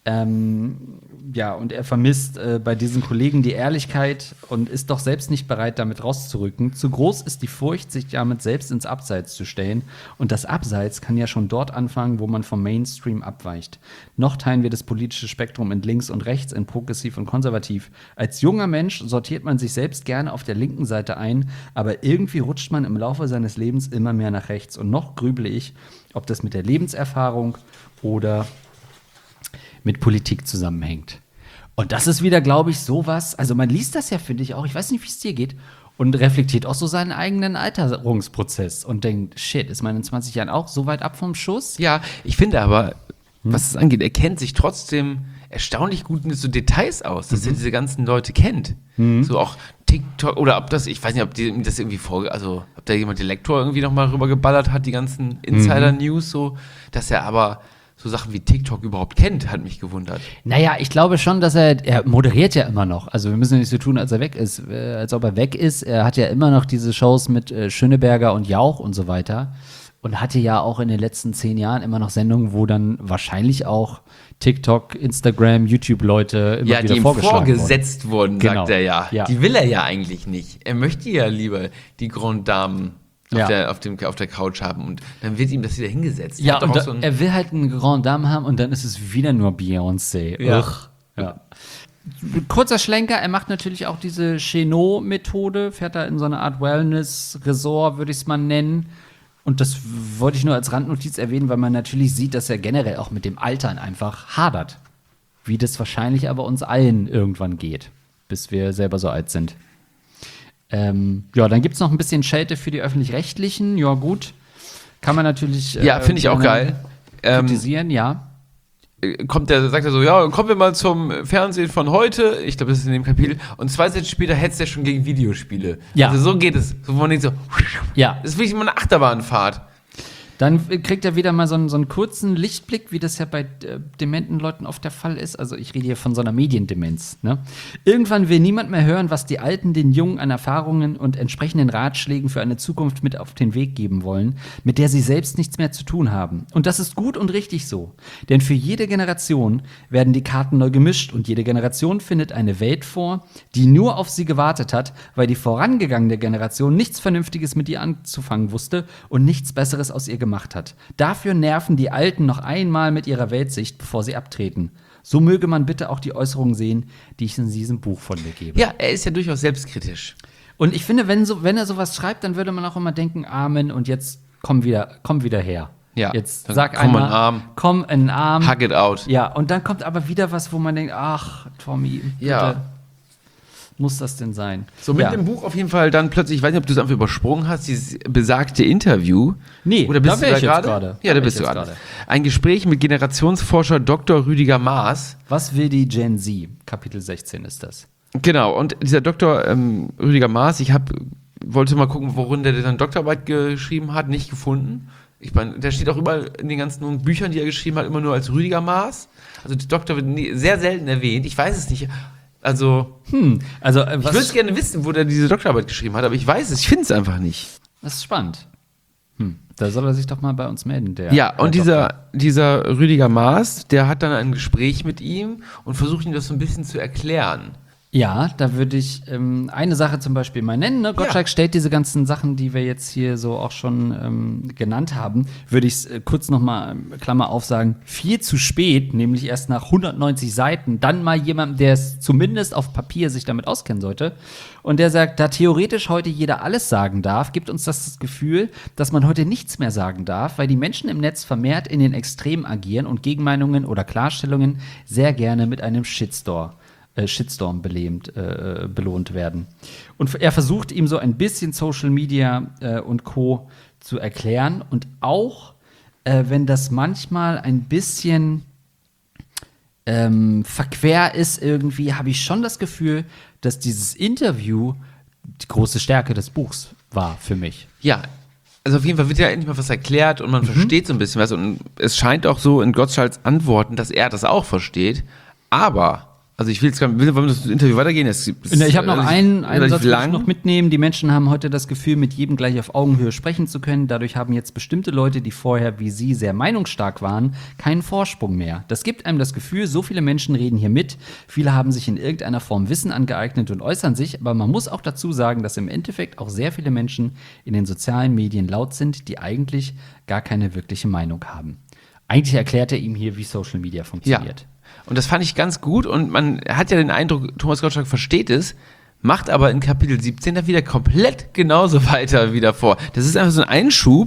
Ja, und er vermisst bei diesen Kollegen die Ehrlichkeit und ist doch selbst nicht bereit, damit rauszurücken. Zu groß ist die Furcht, sich damit selbst ins Abseits zu stellen. Und das Abseits kann ja schon dort anfangen, wo man vom Mainstream abweicht. Noch teilen wir das politische Spektrum in links und rechts, in progressiv und konservativ. Als junger Mensch sortiert man sich selbst gerne auf der linken Seite ein, aber irgendwie rutscht man im Laufe seines Lebens immer mehr nach rechts. Und noch grüble ich, ob das mit der Lebenserfahrung oder mit Politik zusammenhängt. Und das ist wieder, glaube ich, sowas, also man liest das ja, finde ich auch, ich weiß nicht, wie es dir geht, und reflektiert auch so seinen eigenen Alterungsprozess und denkt, shit, ist man in 20 Jahren auch so weit ab vom Schuss? Ja, ich finde aber, was es angeht, er kennt sich trotzdem erstaunlich gut mit so Details aus, dass er diese ganzen Leute kennt. So auch TikTok, oder ob das, ich weiß nicht, ob die das irgendwie also ob da jemand den Lektor irgendwie nochmal rübergeballert hat, die ganzen Insider-News, so, dass er aber so Sachen wie TikTok überhaupt kennt, hat mich gewundert. Naja, ich glaube schon, dass er moderiert ja immer noch. Also wir müssen ja nicht so tun, als er weg ist, als ob er weg ist. Er hat ja immer noch diese Shows mit Schöneberger und Jauch und so weiter. Und hatte ja auch in den letzten 10 Jahren immer noch Sendungen, wo dann wahrscheinlich auch TikTok, Instagram, YouTube-Leute immer wieder die ihm vorgeschlagen vorgesetzt wurden, Genau. sagt er ja. Ja. Die will er ja eigentlich nicht. Er möchte ja lieber die Grand Dame auf der Couch haben und dann wird ihm das wieder hingesetzt. Ja, Hat doch und auch so er will halt eine Grand Dame haben und dann ist es wieder nur Beyoncé. Ja. Ugh. Ja. Kurzer Schlenker, er macht natürlich auch diese Chenot-Methode, fährt da in so eine Art Wellness-Resort, würde ich es mal nennen. Und das wollte ich nur als Randnotiz erwähnen, weil man natürlich sieht, dass er generell auch mit dem Altern einfach hadert. Wie das wahrscheinlich aber uns allen irgendwann geht, bis wir selber so alt sind. Ja, dann gibt es noch ein bisschen Schelte für die Öffentlich-Rechtlichen. Ja, gut. Kann man natürlich Ja, finde ich auch geil. kritisieren, ja. Sagt er so, ja, kommen wir mal zum Fernsehen von heute. Ich glaube, das ist in dem Kapitel. Und 2 Sätze später hetzt er schon gegen Videospiele. Ja. Also so geht es. So, wo man denkt so, Ja. das ist wirklich immer eine Achterbahnfahrt. Dann kriegt er wieder mal so einen kurzen Lichtblick, wie das ja bei dementen Leuten oft der Fall ist. Also ich rede hier von so einer Mediendemenz. Ne? Irgendwann will niemand mehr hören, was die Alten den Jungen an Erfahrungen und entsprechenden Ratschlägen für eine Zukunft mit auf den Weg geben wollen, mit der sie selbst nichts mehr zu tun haben. Und das ist gut und richtig so. Denn für jede Generation werden die Karten neu gemischt und jede Generation findet eine Welt vor, die nur auf sie gewartet hat, weil die vorangegangene Generation nichts Vernünftiges mit ihr anzufangen wusste und nichts Besseres aus ihr gemacht hat. Dafür nerven die Alten noch einmal mit ihrer Weltsicht, bevor sie abtreten. So möge man bitte auch die Äußerungen sehen, die ich in diesem Buch von mir gebe. Ja, er ist ja durchaus selbstkritisch. Und ich finde, wenn er sowas schreibt, dann würde man auch immer denken, Amen, und jetzt komm wieder her. Ja, Jetzt dann sag komm in einmal, den Arm. komm in den Arm. Hug it out. Ja, und dann kommt aber wieder was, wo man denkt, ach, Tommy, bitte, Ja. muss das denn sein? So mit ja. dem Buch auf jeden Fall dann plötzlich, ich weiß nicht, ob du es einfach übersprungen hast, dieses besagte Interview. Nee, oder bist da du wär da ich jetzt gerade? gerade. Ja, da Da bist wär du ich jetzt gerade. Ein Gespräch mit Generationsforscher Dr. Rüdiger Maas. Was will die Gen Z? Kapitel 16 ist das. Genau, und dieser Dr. Rüdiger Maas, wollte mal gucken, worin der dann Doktorarbeit geschrieben hat, nicht gefunden. Ich meine, der steht auch überall in den ganzen Büchern, die er geschrieben hat, immer nur als Rüdiger Maas. Also der Doktor wird sehr selten erwähnt. Ich weiß es nicht. Also, Also, ich würde es gerne wissen, wo der diese Doktorarbeit geschrieben hat, aber ich weiß es, ich finde es einfach nicht. das ist spannend. Da soll er sich doch mal bei uns melden, der. Ja, und Doktor. dieser Rüdiger Maas, der hat dann ein Gespräch mit ihm und versucht ihm das so ein bisschen zu erklären. Ja, da würde ich eine Sache zum Beispiel mal nennen. Ne? Gottschalk stellt diese ganzen Sachen, die wir jetzt hier so auch schon genannt haben, würde ich kurz noch mal, Klammer auf, sagen, viel zu spät, nämlich erst nach 190 Seiten, dann mal jemand, der es zumindest auf Papier sich damit auskennen sollte. Und der sagt, da theoretisch heute jeder alles sagen darf, gibt uns das Gefühl, dass man heute nichts mehr sagen darf, weil die Menschen im Netz vermehrt in den Extremen agieren und Gegenmeinungen oder Klarstellungen sehr gerne mit einem Shitstorm belohnt werden. Und er versucht ihm so ein bisschen Social Media und Co. zu erklären. Und auch, wenn das manchmal ein bisschen verquer ist irgendwie, habe ich schon das Gefühl, dass dieses Interview die große Stärke des Buchs war für mich. Ja, Also auf jeden Fall wird ja endlich mal was erklärt und man versteht so ein bisschen was. Und es scheint auch so in Gottschalks Antworten, dass er das auch versteht. Aber, also ich will jetzt wollen wir das Interview weitergehen? Ich habe noch einen Satz, lang. noch mitnehmen. Die Menschen haben heute das Gefühl, mit jedem gleich auf Augenhöhe sprechen zu können. Dadurch haben jetzt bestimmte Leute, die vorher wie sie sehr meinungsstark waren, keinen Vorsprung mehr. Das gibt einem das Gefühl, so viele Menschen reden hier mit. Viele haben sich in irgendeiner Form Wissen angeeignet und äußern sich. Aber man muss auch dazu sagen, dass im Endeffekt auch sehr viele Menschen in den sozialen Medien laut sind, die eigentlich gar keine wirkliche Meinung haben. Eigentlich erklärt er ihm hier, wie Social Media funktioniert. Ja. Und das fand ich ganz gut und man hat ja den Eindruck, Thomas Gottschalk versteht es, macht aber in Kapitel 17 dann wieder komplett genauso weiter wie davor. Das ist einfach so ein Einschub,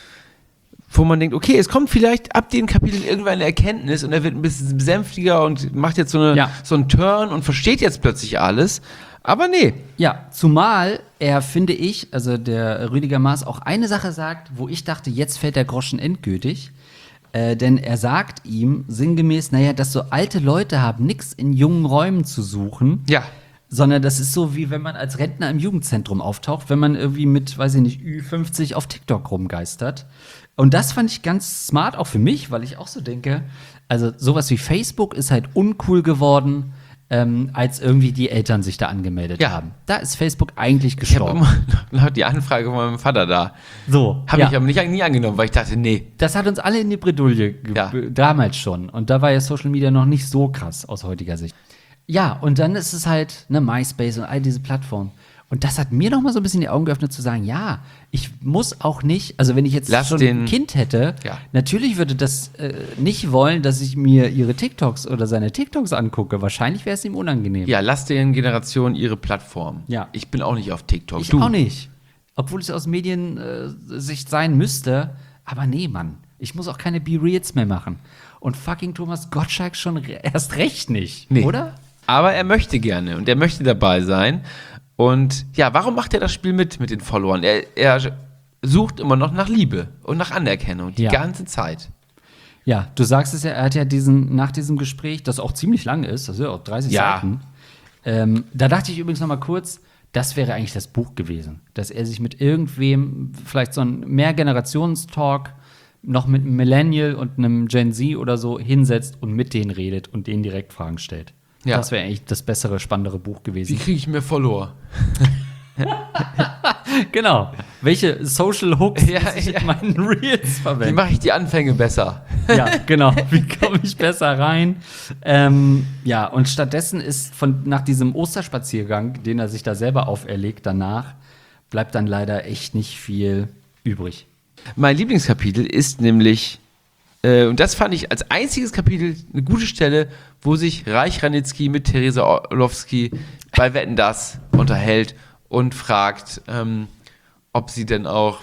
wo man denkt, okay, es kommt vielleicht ab dem Kapitel irgendwann eine Erkenntnis und er wird ein bisschen besänftiger und macht jetzt so einen Turn und versteht jetzt plötzlich alles. Aber nee. Ja, zumal er, finde ich, also der Rüdiger Maaß auch eine Sache sagt, wo ich dachte, jetzt fällt der Groschen endgültig. Denn er sagt ihm sinngemäß, naja, dass so alte Leute haben nichts in jungen Räumen zu suchen. Ja. Sondern das ist so, wie wenn man als Rentner im Jugendzentrum auftaucht, wenn man irgendwie mit, weiß ich nicht, Ü50 auf TikTok rumgeistert. Und das fand ich ganz smart, auch für mich, weil ich auch so denke, also sowas wie Facebook ist halt uncool geworden, als irgendwie die Eltern sich da angemeldet haben. Da ist Facebook eigentlich gestorben. Ich habe immer noch die Anfrage von meinem Vater da. So. Habe ich aber nie angenommen, weil ich dachte, nee. Das hat uns alle in die Bredouille damals schon. Und da war ja Social Media noch nicht so krass aus heutiger Sicht. Ja, und dann ist es halt MySpace und all diese Plattformen. Und das hat mir noch mal so ein bisschen die Augen geöffnet, zu sagen, ja, ich muss auch nicht, also wenn ich jetzt ein Kind hätte, natürlich würde das nicht wollen, dass ich mir ihre TikToks oder seine TikToks angucke. Wahrscheinlich wäre es ihm unangenehm. Ja, lass den Generationen ihre Plattform. Ja. Ich bin auch nicht auf TikTok. Ich auch nicht. Obwohl es aus Mediensicht sein müsste. Aber nee, Mann. Ich muss auch keine Be-Reals mehr machen. Und fucking Thomas Gottschalk schon erst recht nicht, oder? Aber er möchte gerne und er möchte dabei sein. Und ja, warum macht er das Spiel mit den Followern? Er sucht immer noch nach Liebe und nach Anerkennung die ganze Zeit. Ja, du sagst es ja, er hat ja nach diesem Gespräch, das auch ziemlich lang ist, das ist ja auch 30 Seiten, da dachte ich übrigens noch mal kurz, das wäre eigentlich das Buch gewesen, dass er sich mit irgendwem, vielleicht so ein Mehrgenerations-Talk, noch mit einem Millennial und einem Gen Z oder so hinsetzt und mit denen redet und denen direkt Fragen stellt. Ja. Das wäre eigentlich das bessere, spannendere Buch gewesen. Wie kriege ich mehr Follower? Genau. Welche Social Hooks muss ich in meinen Reels verwenden? Wie mache ich die Anfänge besser? Ja, genau. Wie komme ich besser rein? Ja, und stattdessen ist nach diesem Osterspaziergang, den er sich da selber auferlegt, danach bleibt dann leider echt nicht viel übrig. Mein Lieblingskapitel ist nämlich, und das fand ich als einziges Kapitel eine gute Stelle, wo sich Reich Ranitzky mit Theresa Orlowski bei Wetten, dass unterhält und fragt, ob sie denn auch,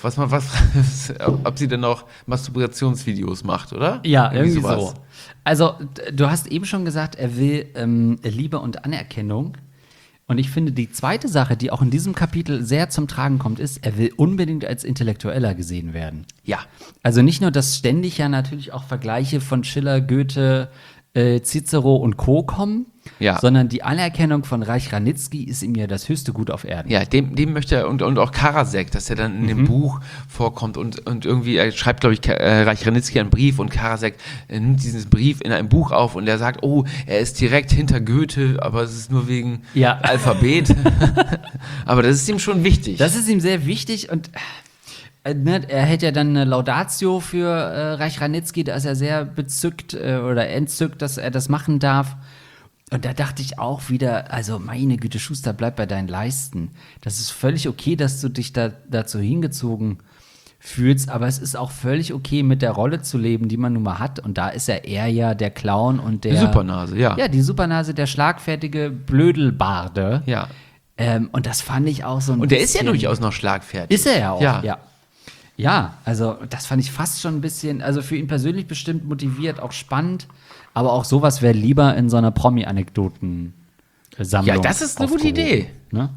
ob sie denn auch Masturbationsvideos macht, oder? Ja, irgendwie so. Also, du hast eben schon gesagt, er will Liebe und Anerkennung. Und ich finde, die zweite Sache, die auch in diesem Kapitel sehr zum Tragen kommt, ist, er will unbedingt als Intellektueller gesehen werden. Ja. Also nicht nur, dass ständig ja natürlich auch Vergleiche von Schiller, Goethe, Cicero und Co. kommen, sondern die Anerkennung von Reich Ranitzky ist ihm ja das höchste Gut auf Erden. Ja, dem möchte er, und auch Karasek, dass er dann in dem Buch vorkommt und irgendwie, er schreibt, glaube ich, Reich Ranitzky einen Brief und Karasek nimmt diesen Brief in einem Buch auf und er sagt, oh, er ist direkt hinter Goethe, aber es ist nur wegen Alphabet. Aber das ist ihm schon wichtig. Das ist ihm sehr wichtig und er hält ja dann eine Laudatio für Reich Ranitzky, da ist er sehr bezückt oder entzückt, dass er das machen darf. Und da dachte ich auch wieder, also meine Güte, Schuster, bleib bei deinen Leisten. Das ist völlig okay, dass du dich dazu hingezogen fühlst, aber es ist auch völlig okay, mit der Rolle zu leben, die man nun mal hat. Und da ist er eher ja der Clown und der... Die Supernase, ja. Ja, die Supernase, der schlagfertige Blödelbarde. Ja. Und das fand ich auch so ein Und der ist ja durchaus noch schlagfertig. Ist er ja auch, ja. Ja, also das fand ich fast schon ein bisschen, also für ihn persönlich bestimmt motiviert, auch spannend, aber auch sowas wäre lieber in so einer Promi-Anekdoten-Sammlung. Ja, das ist eine gute Idee. Ne?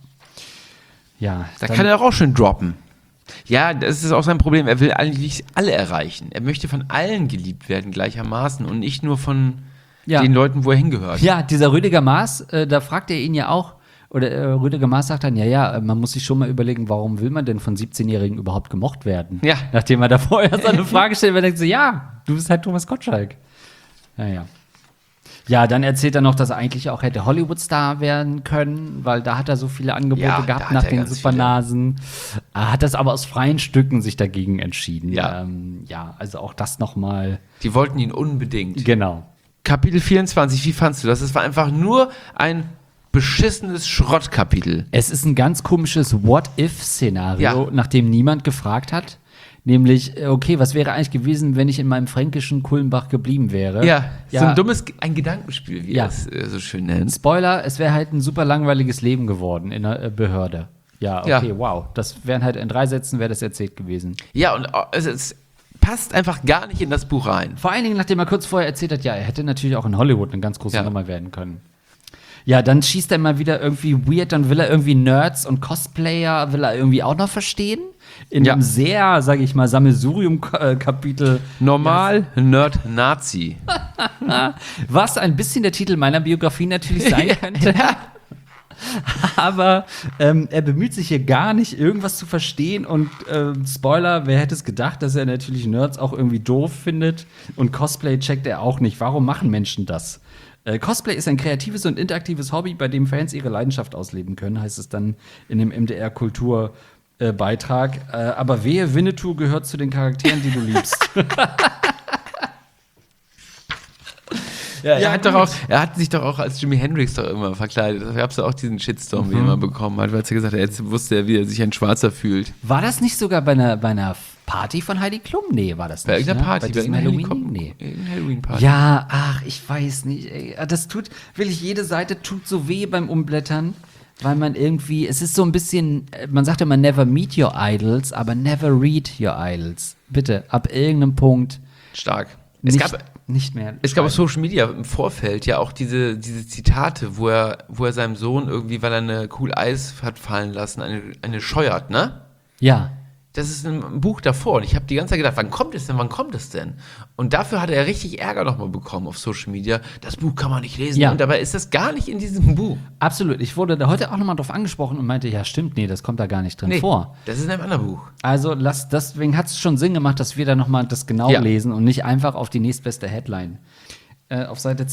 Ja. Da kann er auch schön droppen. Ja, das ist auch sein Problem. Er will eigentlich alle erreichen. Er möchte von allen geliebt werden gleichermaßen und nicht nur von den Leuten, wo er hingehört. Ja, dieser Rüdiger Maaß, da fragt er ihn ja auch, oder Rüdiger Maaß sagt dann, man muss sich schon mal überlegen, warum will man denn von 17-Jährigen überhaupt gemocht werden? Ja. Nachdem er da vorher so eine Frage stellt, man denkt so, du bist halt Thomas Gottschalk. Naja. Ja, dann erzählt er noch, dass er eigentlich auch hätte Hollywood-Star werden können, weil da hat er so viele Angebote Ja, da gehabt hat nach er den ganz Supernasen. Er hat das aber aus freien Stücken sich dagegen entschieden. Ja. Also auch das nochmal. Die wollten ihn unbedingt. Genau. Kapitel 24, wie fandst du das? Es war einfach nur ein beschissenes Schrottkapitel. Es ist ein ganz komisches What-If-Szenario, Ja. nach dem niemand gefragt hat. Nämlich, okay, was wäre eigentlich gewesen, wenn ich in meinem fränkischen Kulmbach geblieben wäre? Ja, so ein dummes ein Gedankenspiel, wie er es so schön nennt. Spoiler, es wäre halt ein super langweiliges Leben geworden in einer Behörde. Ja, okay, Ja. wow. Das wären halt in 3 Sätzen wäre das erzählt gewesen. Ja, und es passt einfach gar nicht in das Buch rein. Vor allen Dingen, nachdem er kurz vorher erzählt hat, er hätte natürlich auch in Hollywood eine ganz große Ja. Nummer werden können. Ja, dann schießt er mal wieder irgendwie weird, dann will er irgendwie Nerds und Cosplayer, will er irgendwie auch noch verstehen. In Ja. einem sehr, sage ich mal, Sammelsurium-Kapitel. Normal, Nerd, Nazi. Was ein bisschen der Titel meiner Biografie natürlich sein könnte. Aber er bemüht sich hier gar nicht, irgendwas zu verstehen. Und Spoiler, wer hätte es gedacht, dass er natürlich Nerds auch irgendwie doof findet. Und Cosplay checkt er auch nicht. Warum machen Menschen das? Cosplay ist ein kreatives und interaktives Hobby, bei dem Fans ihre Leidenschaft ausleben können, heißt es dann in dem MDR-Kulturbeitrag. Aber wehe, Winnetou gehört zu den Charakteren, die du liebst. Ja, Ja, er hat sich doch auch als Jimi Hendrix doch immer verkleidet. Da gab es auch diesen Shitstorm, den er mal bekommen hat, weil er gesagt hat, jetzt wusste er, wie er sich ein Schwarzer fühlt. War das nicht sogar bei einer Party von Heidi Klum? Nee, war das nicht. Bei irgendeiner Party, Bei diesem Halloween? Nee. Irgendeine Halloween-Party. Ja, ach, ich weiß nicht. Ey. Jede Seite tut so weh beim Umblättern, weil man irgendwie, es ist so ein bisschen, man sagt immer never meet your idols, aber never read your idols. Bitte, ab irgendeinem Punkt Stark. nicht mehr. Es gab auf Social Media im Vorfeld ja auch diese Zitate, wo er seinem Sohn irgendwie, weil er eine Kugel Eis hat fallen lassen, eine scheuert, ne? Ja. Das ist ein Buch davor und ich habe die ganze Zeit gedacht, wann kommt es denn? Und dafür hat er richtig Ärger nochmal bekommen auf Social Media. Das Buch kann man nicht lesen. Ja. Und dabei ist das gar nicht in diesem Buch. Absolut. Ich wurde da heute auch nochmal drauf angesprochen und meinte, ja, stimmt, nee, das kommt da gar nicht drin vor. Das ist in einem anderen Buch. Also deswegen hat es schon Sinn gemacht, dass wir da nochmal das genau lesen und nicht einfach auf die nächstbeste Headline. Auf Seite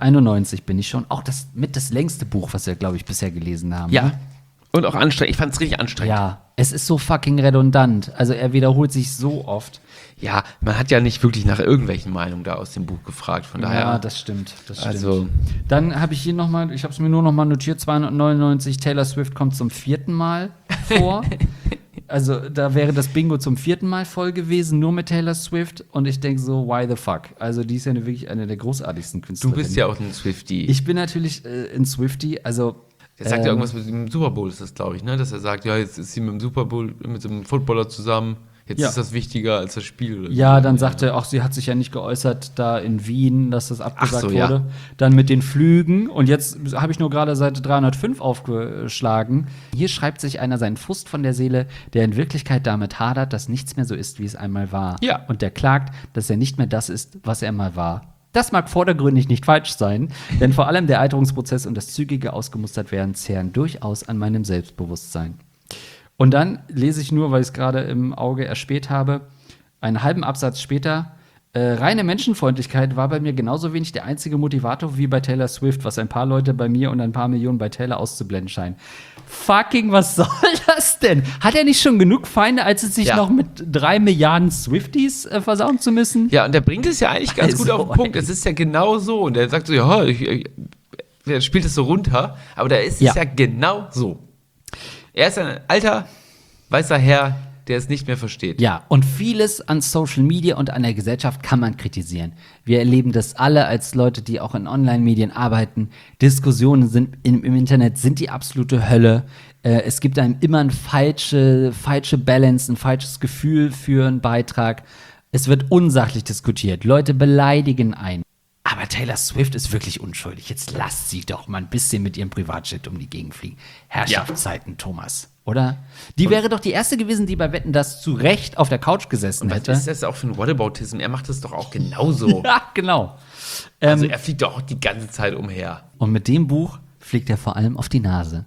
291 bin ich schon. Auch das längste Buch, was wir, glaube ich, bisher gelesen haben. Ja. Ne? Und auch anstrengend. Ich fand es richtig anstrengend. Ja, es ist so fucking redundant. Also er wiederholt sich so oft. Man hat ja nicht wirklich nach irgendwelchen Meinungen da aus dem Buch gefragt. Von daher. Ja, das stimmt. Also. Dann habe ich hier nochmal, ich habe es mir nur nochmal notiert, 299, Taylor Swift kommt zum 4. Mal vor. Also da wäre das Bingo zum 4. Mal voll gewesen, nur mit Taylor Swift. Und ich denke so, why the fuck? Also die ist ja wirklich eine der großartigsten Du Künstlerinnen. bist ja auch ein Swiftie. Ich bin natürlich ein Swiftie, also Der sagt ja irgendwas mit dem Super Bowl, ist das, glaube ich, ne? Dass er sagt, ja, jetzt ist sie mit dem Super Bowl, mit dem Footballer zusammen. Jetzt Ja. ist das wichtiger als das Spiel. Oder ja, so. dann sagte er auch, sie hat sich ja nicht geäußert da in Wien, dass das abgesagt Ach so, ja. wurde. Dann mit den Flügen. Und jetzt habe ich nur gerade Seite 305 aufgeschlagen. Hier schreibt sich einer seinen Frust von der Seele, der in Wirklichkeit damit hadert, dass nichts mehr so ist, wie es einmal war. Ja. Und der klagt, dass er nicht mehr das ist, was er mal war. Das mag vordergründig nicht falsch sein, denn vor allem der Alterungsprozess und das zügige Ausgemustert-Werden zehren durchaus an meinem Selbstbewusstsein. Und dann lese ich nur, weil ich es gerade im Auge erspäht habe, einen halben Absatz später. Reine Menschenfreundlichkeit war bei mir genauso wenig der einzige Motivator wie bei Taylor Swift, was ein paar Leute bei mir und ein paar Millionen bei Taylor auszublenden scheinen. Fucking, was soll das denn? Hat er nicht schon genug Feinde, als es sich noch mit 3 Milliarden Swifties versauen zu müssen? Ja, und der bringt es ja eigentlich ganz gut auf den Punkt. Es ist ja genau so. Und der sagt so, ja, der spielt es so runter, aber da ist es ja genau so. Er ist ein alter, weißer Herr, der es nicht mehr versteht. Ja, und vieles an Social Media und an der Gesellschaft kann man kritisieren. Wir erleben das alle als Leute, die auch in Online-Medien arbeiten. Diskussionen im Internet sind die absolute Hölle. Es gibt einem immer eine falsche Balance, ein falsches Gefühl für einen Beitrag. Es wird unsachlich diskutiert. Leute beleidigen einen. Aber Taylor Swift ist wirklich unschuldig. Jetzt lasst sie doch mal ein bisschen mit ihrem Privatjet um die Gegend fliegen. Herrschaftszeiten, Thomas, oder? Die wäre doch die erste gewesen, die bei Wetten, dass zu Recht auf der Couch gesessen Was hätte. ist das auch für ein Whataboutism? Er macht das doch auch genauso. Ja, genau. Also er fliegt doch auch die ganze Zeit umher. Und mit dem Buch fliegt er vor allem auf die Nase.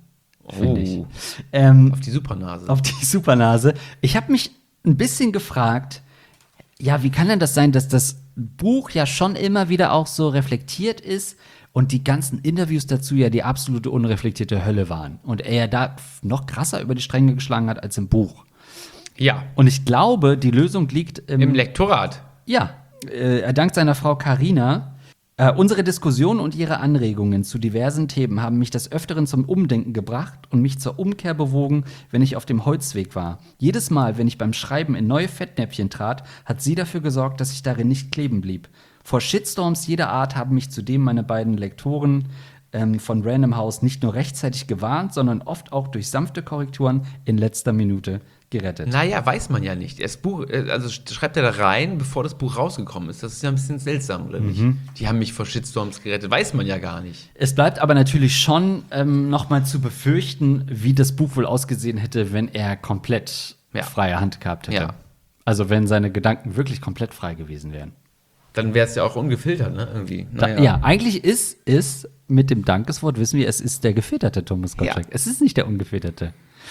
finde ich. Auf die Supernase. Auf die Supernase. Ich habe mich ein bisschen gefragt, ja, wie kann denn das sein, dass das Buch ja schon immer wieder auch so reflektiert ist und die ganzen Interviews dazu ja die absolute unreflektierte Hölle waren und er ja da noch krasser über die Stränge geschlagen hat als im Buch. Ja. Und ich glaube, die Lösung liegt Im Lektorat. Ja, dank seiner Frau Carina. Unsere Diskussionen und ihre Anregungen zu diversen Themen haben mich des Öfteren zum Umdenken gebracht und mich zur Umkehr bewogen, wenn ich auf dem Holzweg war. Jedes Mal, wenn ich beim Schreiben in neue Fettnäpfchen trat, hat sie dafür gesorgt, dass ich darin nicht kleben blieb. Vor Shitstorms jeder Art haben mich zudem meine beiden Lektoren von Random House nicht nur rechtzeitig gewarnt, sondern oft auch durch sanfte Korrekturen in letzter Minute gerettet. Naja, weiß man ja nicht. Das Buch, also schreibt er da rein, bevor das Buch rausgekommen ist. Das ist ja ein bisschen seltsam, oder nicht? Die haben mich vor Shitstorms gerettet. Weiß man ja gar nicht. Es bleibt aber natürlich schon noch mal zu befürchten, wie das Buch wohl ausgesehen hätte, wenn er komplett freie Hand gehabt hätte. Ja. Also wenn seine Gedanken wirklich komplett frei gewesen wären. Dann wäre es ja auch ungefiltert, ne? Irgendwie. Ja, eigentlich ist es mit dem Dankeswort, wissen wir, es ist der gefilterte Thomas Gottschalk. Ja. Es ist nicht der ungefilterte.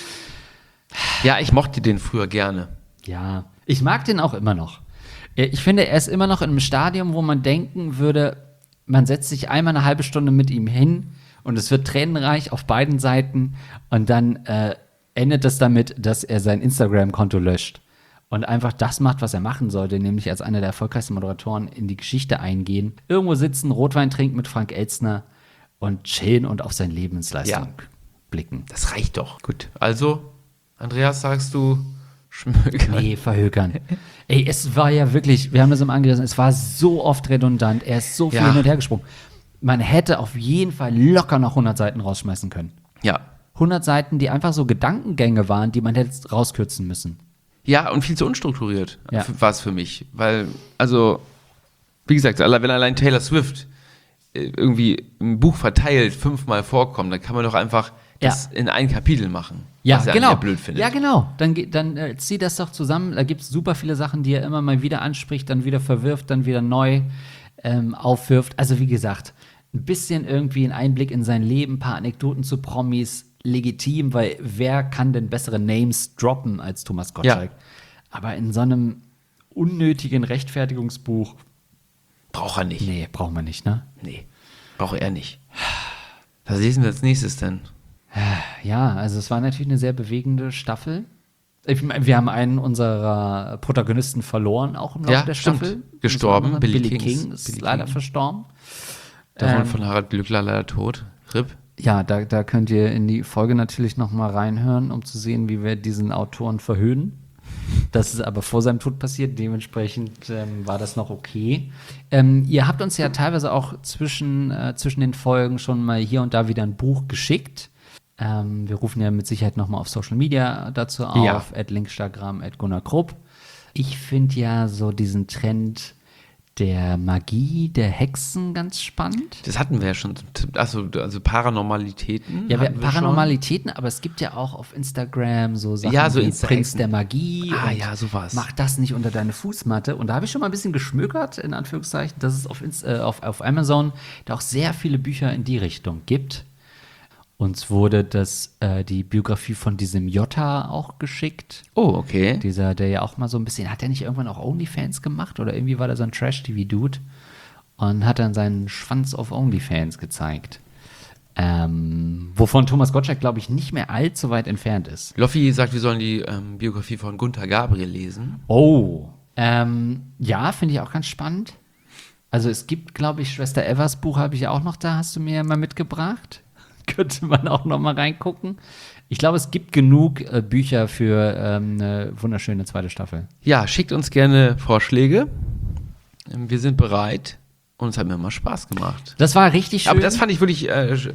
Ja, ich mochte den früher gerne. Ja, ich mag den auch immer noch. Ich finde, er ist immer noch in einem Stadium, wo man denken würde, man setzt sich einmal eine halbe Stunde mit ihm hin und es wird tränenreich auf beiden Seiten und dann endet das damit, dass er sein Instagram-Konto löscht und einfach das macht, was er machen sollte, nämlich als einer der erfolgreichsten Moderatoren in die Geschichte eingehen, irgendwo sitzen, Rotwein trinken mit Frank Elstner und chillen und auf seine Lebensleistung blicken. Das reicht doch. Gut, also, Andreas, sagst du, schmökern? Nee, verhökern. Ey, es war ja wirklich, wir haben das im angerissen, es war so oft redundant, er ist so viel hin und her gesprungen. Man hätte auf jeden Fall locker noch 100 Seiten rausschmeißen können. Ja. 100 Seiten, die einfach so Gedankengänge waren, die man hätte rauskürzen müssen. Ja, und viel zu unstrukturiert Ja. war es für mich. Weil, also, wie gesagt, wenn allein Taylor Swift irgendwie im Buch verteilt 5-mal vorkommt, dann kann man doch einfach das in ein Kapitel machen. Ja, was er genau. ja blöd findet. Ja, genau. Dann zieh das doch zusammen. Da gibt es super viele Sachen, die er immer mal wieder anspricht, dann wieder verwirft, dann wieder neu aufwirft. Also wie gesagt, ein bisschen irgendwie ein Einblick in sein Leben, ein paar Anekdoten zu Promis, legitim, weil wer kann denn bessere Names droppen als Thomas Gottschalk? Ja. Aber in so einem unnötigen Rechtfertigungsbuch, Braucht er nicht. nee, braucht man nicht, ne? Nee, braucht er nicht. Was lesen wir als nächstes denn? Ja, also es war natürlich eine sehr bewegende Staffel. Ich meine, wir haben einen unserer Protagonisten verloren, auch im Laufe Ja, der stimmt. Staffel. Gestorben, Das war Billy Billy Kings. King ist Billy leider King. verstorben. Der Hund von Harald Glückler leider tot. RIP. Ja, da könnt ihr in die Folge natürlich noch mal reinhören, um zu sehen, wie wir diesen Autoren verhöhnen. Das ist aber vor seinem Tod passiert, dementsprechend war das noch okay. Ihr habt uns ja teilweise auch zwischen den Folgen schon mal hier und da wieder ein Buch geschickt. Wir rufen ja mit Sicherheit noch mal auf Social Media dazu auf, Ja. @Linkstagram, @GunnarKrupp. Ich finde ja so diesen Trend der Magie, der Hexen ganz spannend. Das hatten wir ja schon. Also Paranormalitäten. Ja, hatten wir Paranormalitäten, aber es gibt ja auch auf Instagram so Sachen Ja, so wie Insta-Hexen. Prinz der Magie. Ah, und ja, sowas. Mach das nicht unter deine Fußmatte. Und da habe ich schon mal ein bisschen geschmökert, in Anführungszeichen, dass es auf Amazon da auch sehr viele Bücher in die Richtung gibt. Uns wurde die Biografie von diesem Jota auch geschickt. Oh, okay. Der ja auch mal so ein bisschen, hat der nicht irgendwann auch OnlyFans gemacht? Oder irgendwie war der so ein Trash-TV-Dude und hat dann seinen Schwanz auf OnlyFans gezeigt. Wovon Thomas Gottschalk, glaube ich, nicht mehr allzu weit entfernt ist. Loffi sagt, wir sollen die Biografie von Gunther Gabriel lesen. Oh. Ja, finde ich auch ganz spannend. Also es gibt, glaube ich, Schwester Evas Buch habe ich ja auch noch da, hast du mir ja mal mitgebracht. Könnte man auch noch mal reingucken. Ich glaube, es gibt genug Bücher für eine wunderschöne zweite Staffel. Ja, schickt uns gerne Vorschläge. Wir sind bereit. Und es hat mir immer Spaß gemacht. Das war richtig schön. Aber das fand ich wirklich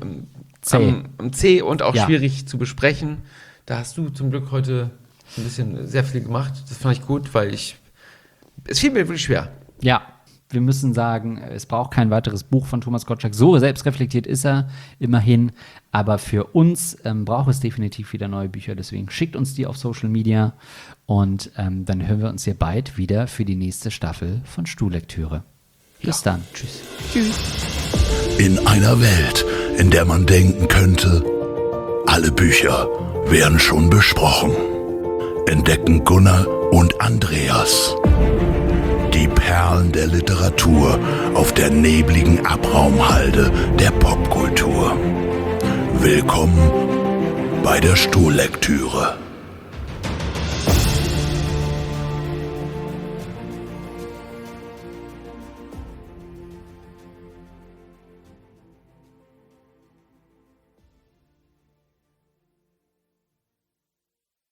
zäh und auch Ja. schwierig zu besprechen. Da hast du zum Glück heute ein bisschen sehr viel gemacht. Das fand ich gut, weil es fiel mir wirklich schwer. Ja, wir müssen sagen, es braucht kein weiteres Buch von Thomas Gottschalk. So selbstreflektiert ist er immerhin. Aber für uns braucht es definitiv wieder neue Bücher. Deswegen schickt uns die auf Social Media. Und dann hören wir uns hier bald wieder für die nächste Staffel von Stuhllektüre. Bis dann. Tschüss. In einer Welt, in der man denken könnte, Alle Bücher werden schon besprochen. Entdecken Gunnar und Andreas die Perlen der Literatur auf der nebligen Abraumhalde der Popkultur. Willkommen bei der Stuhllektüre.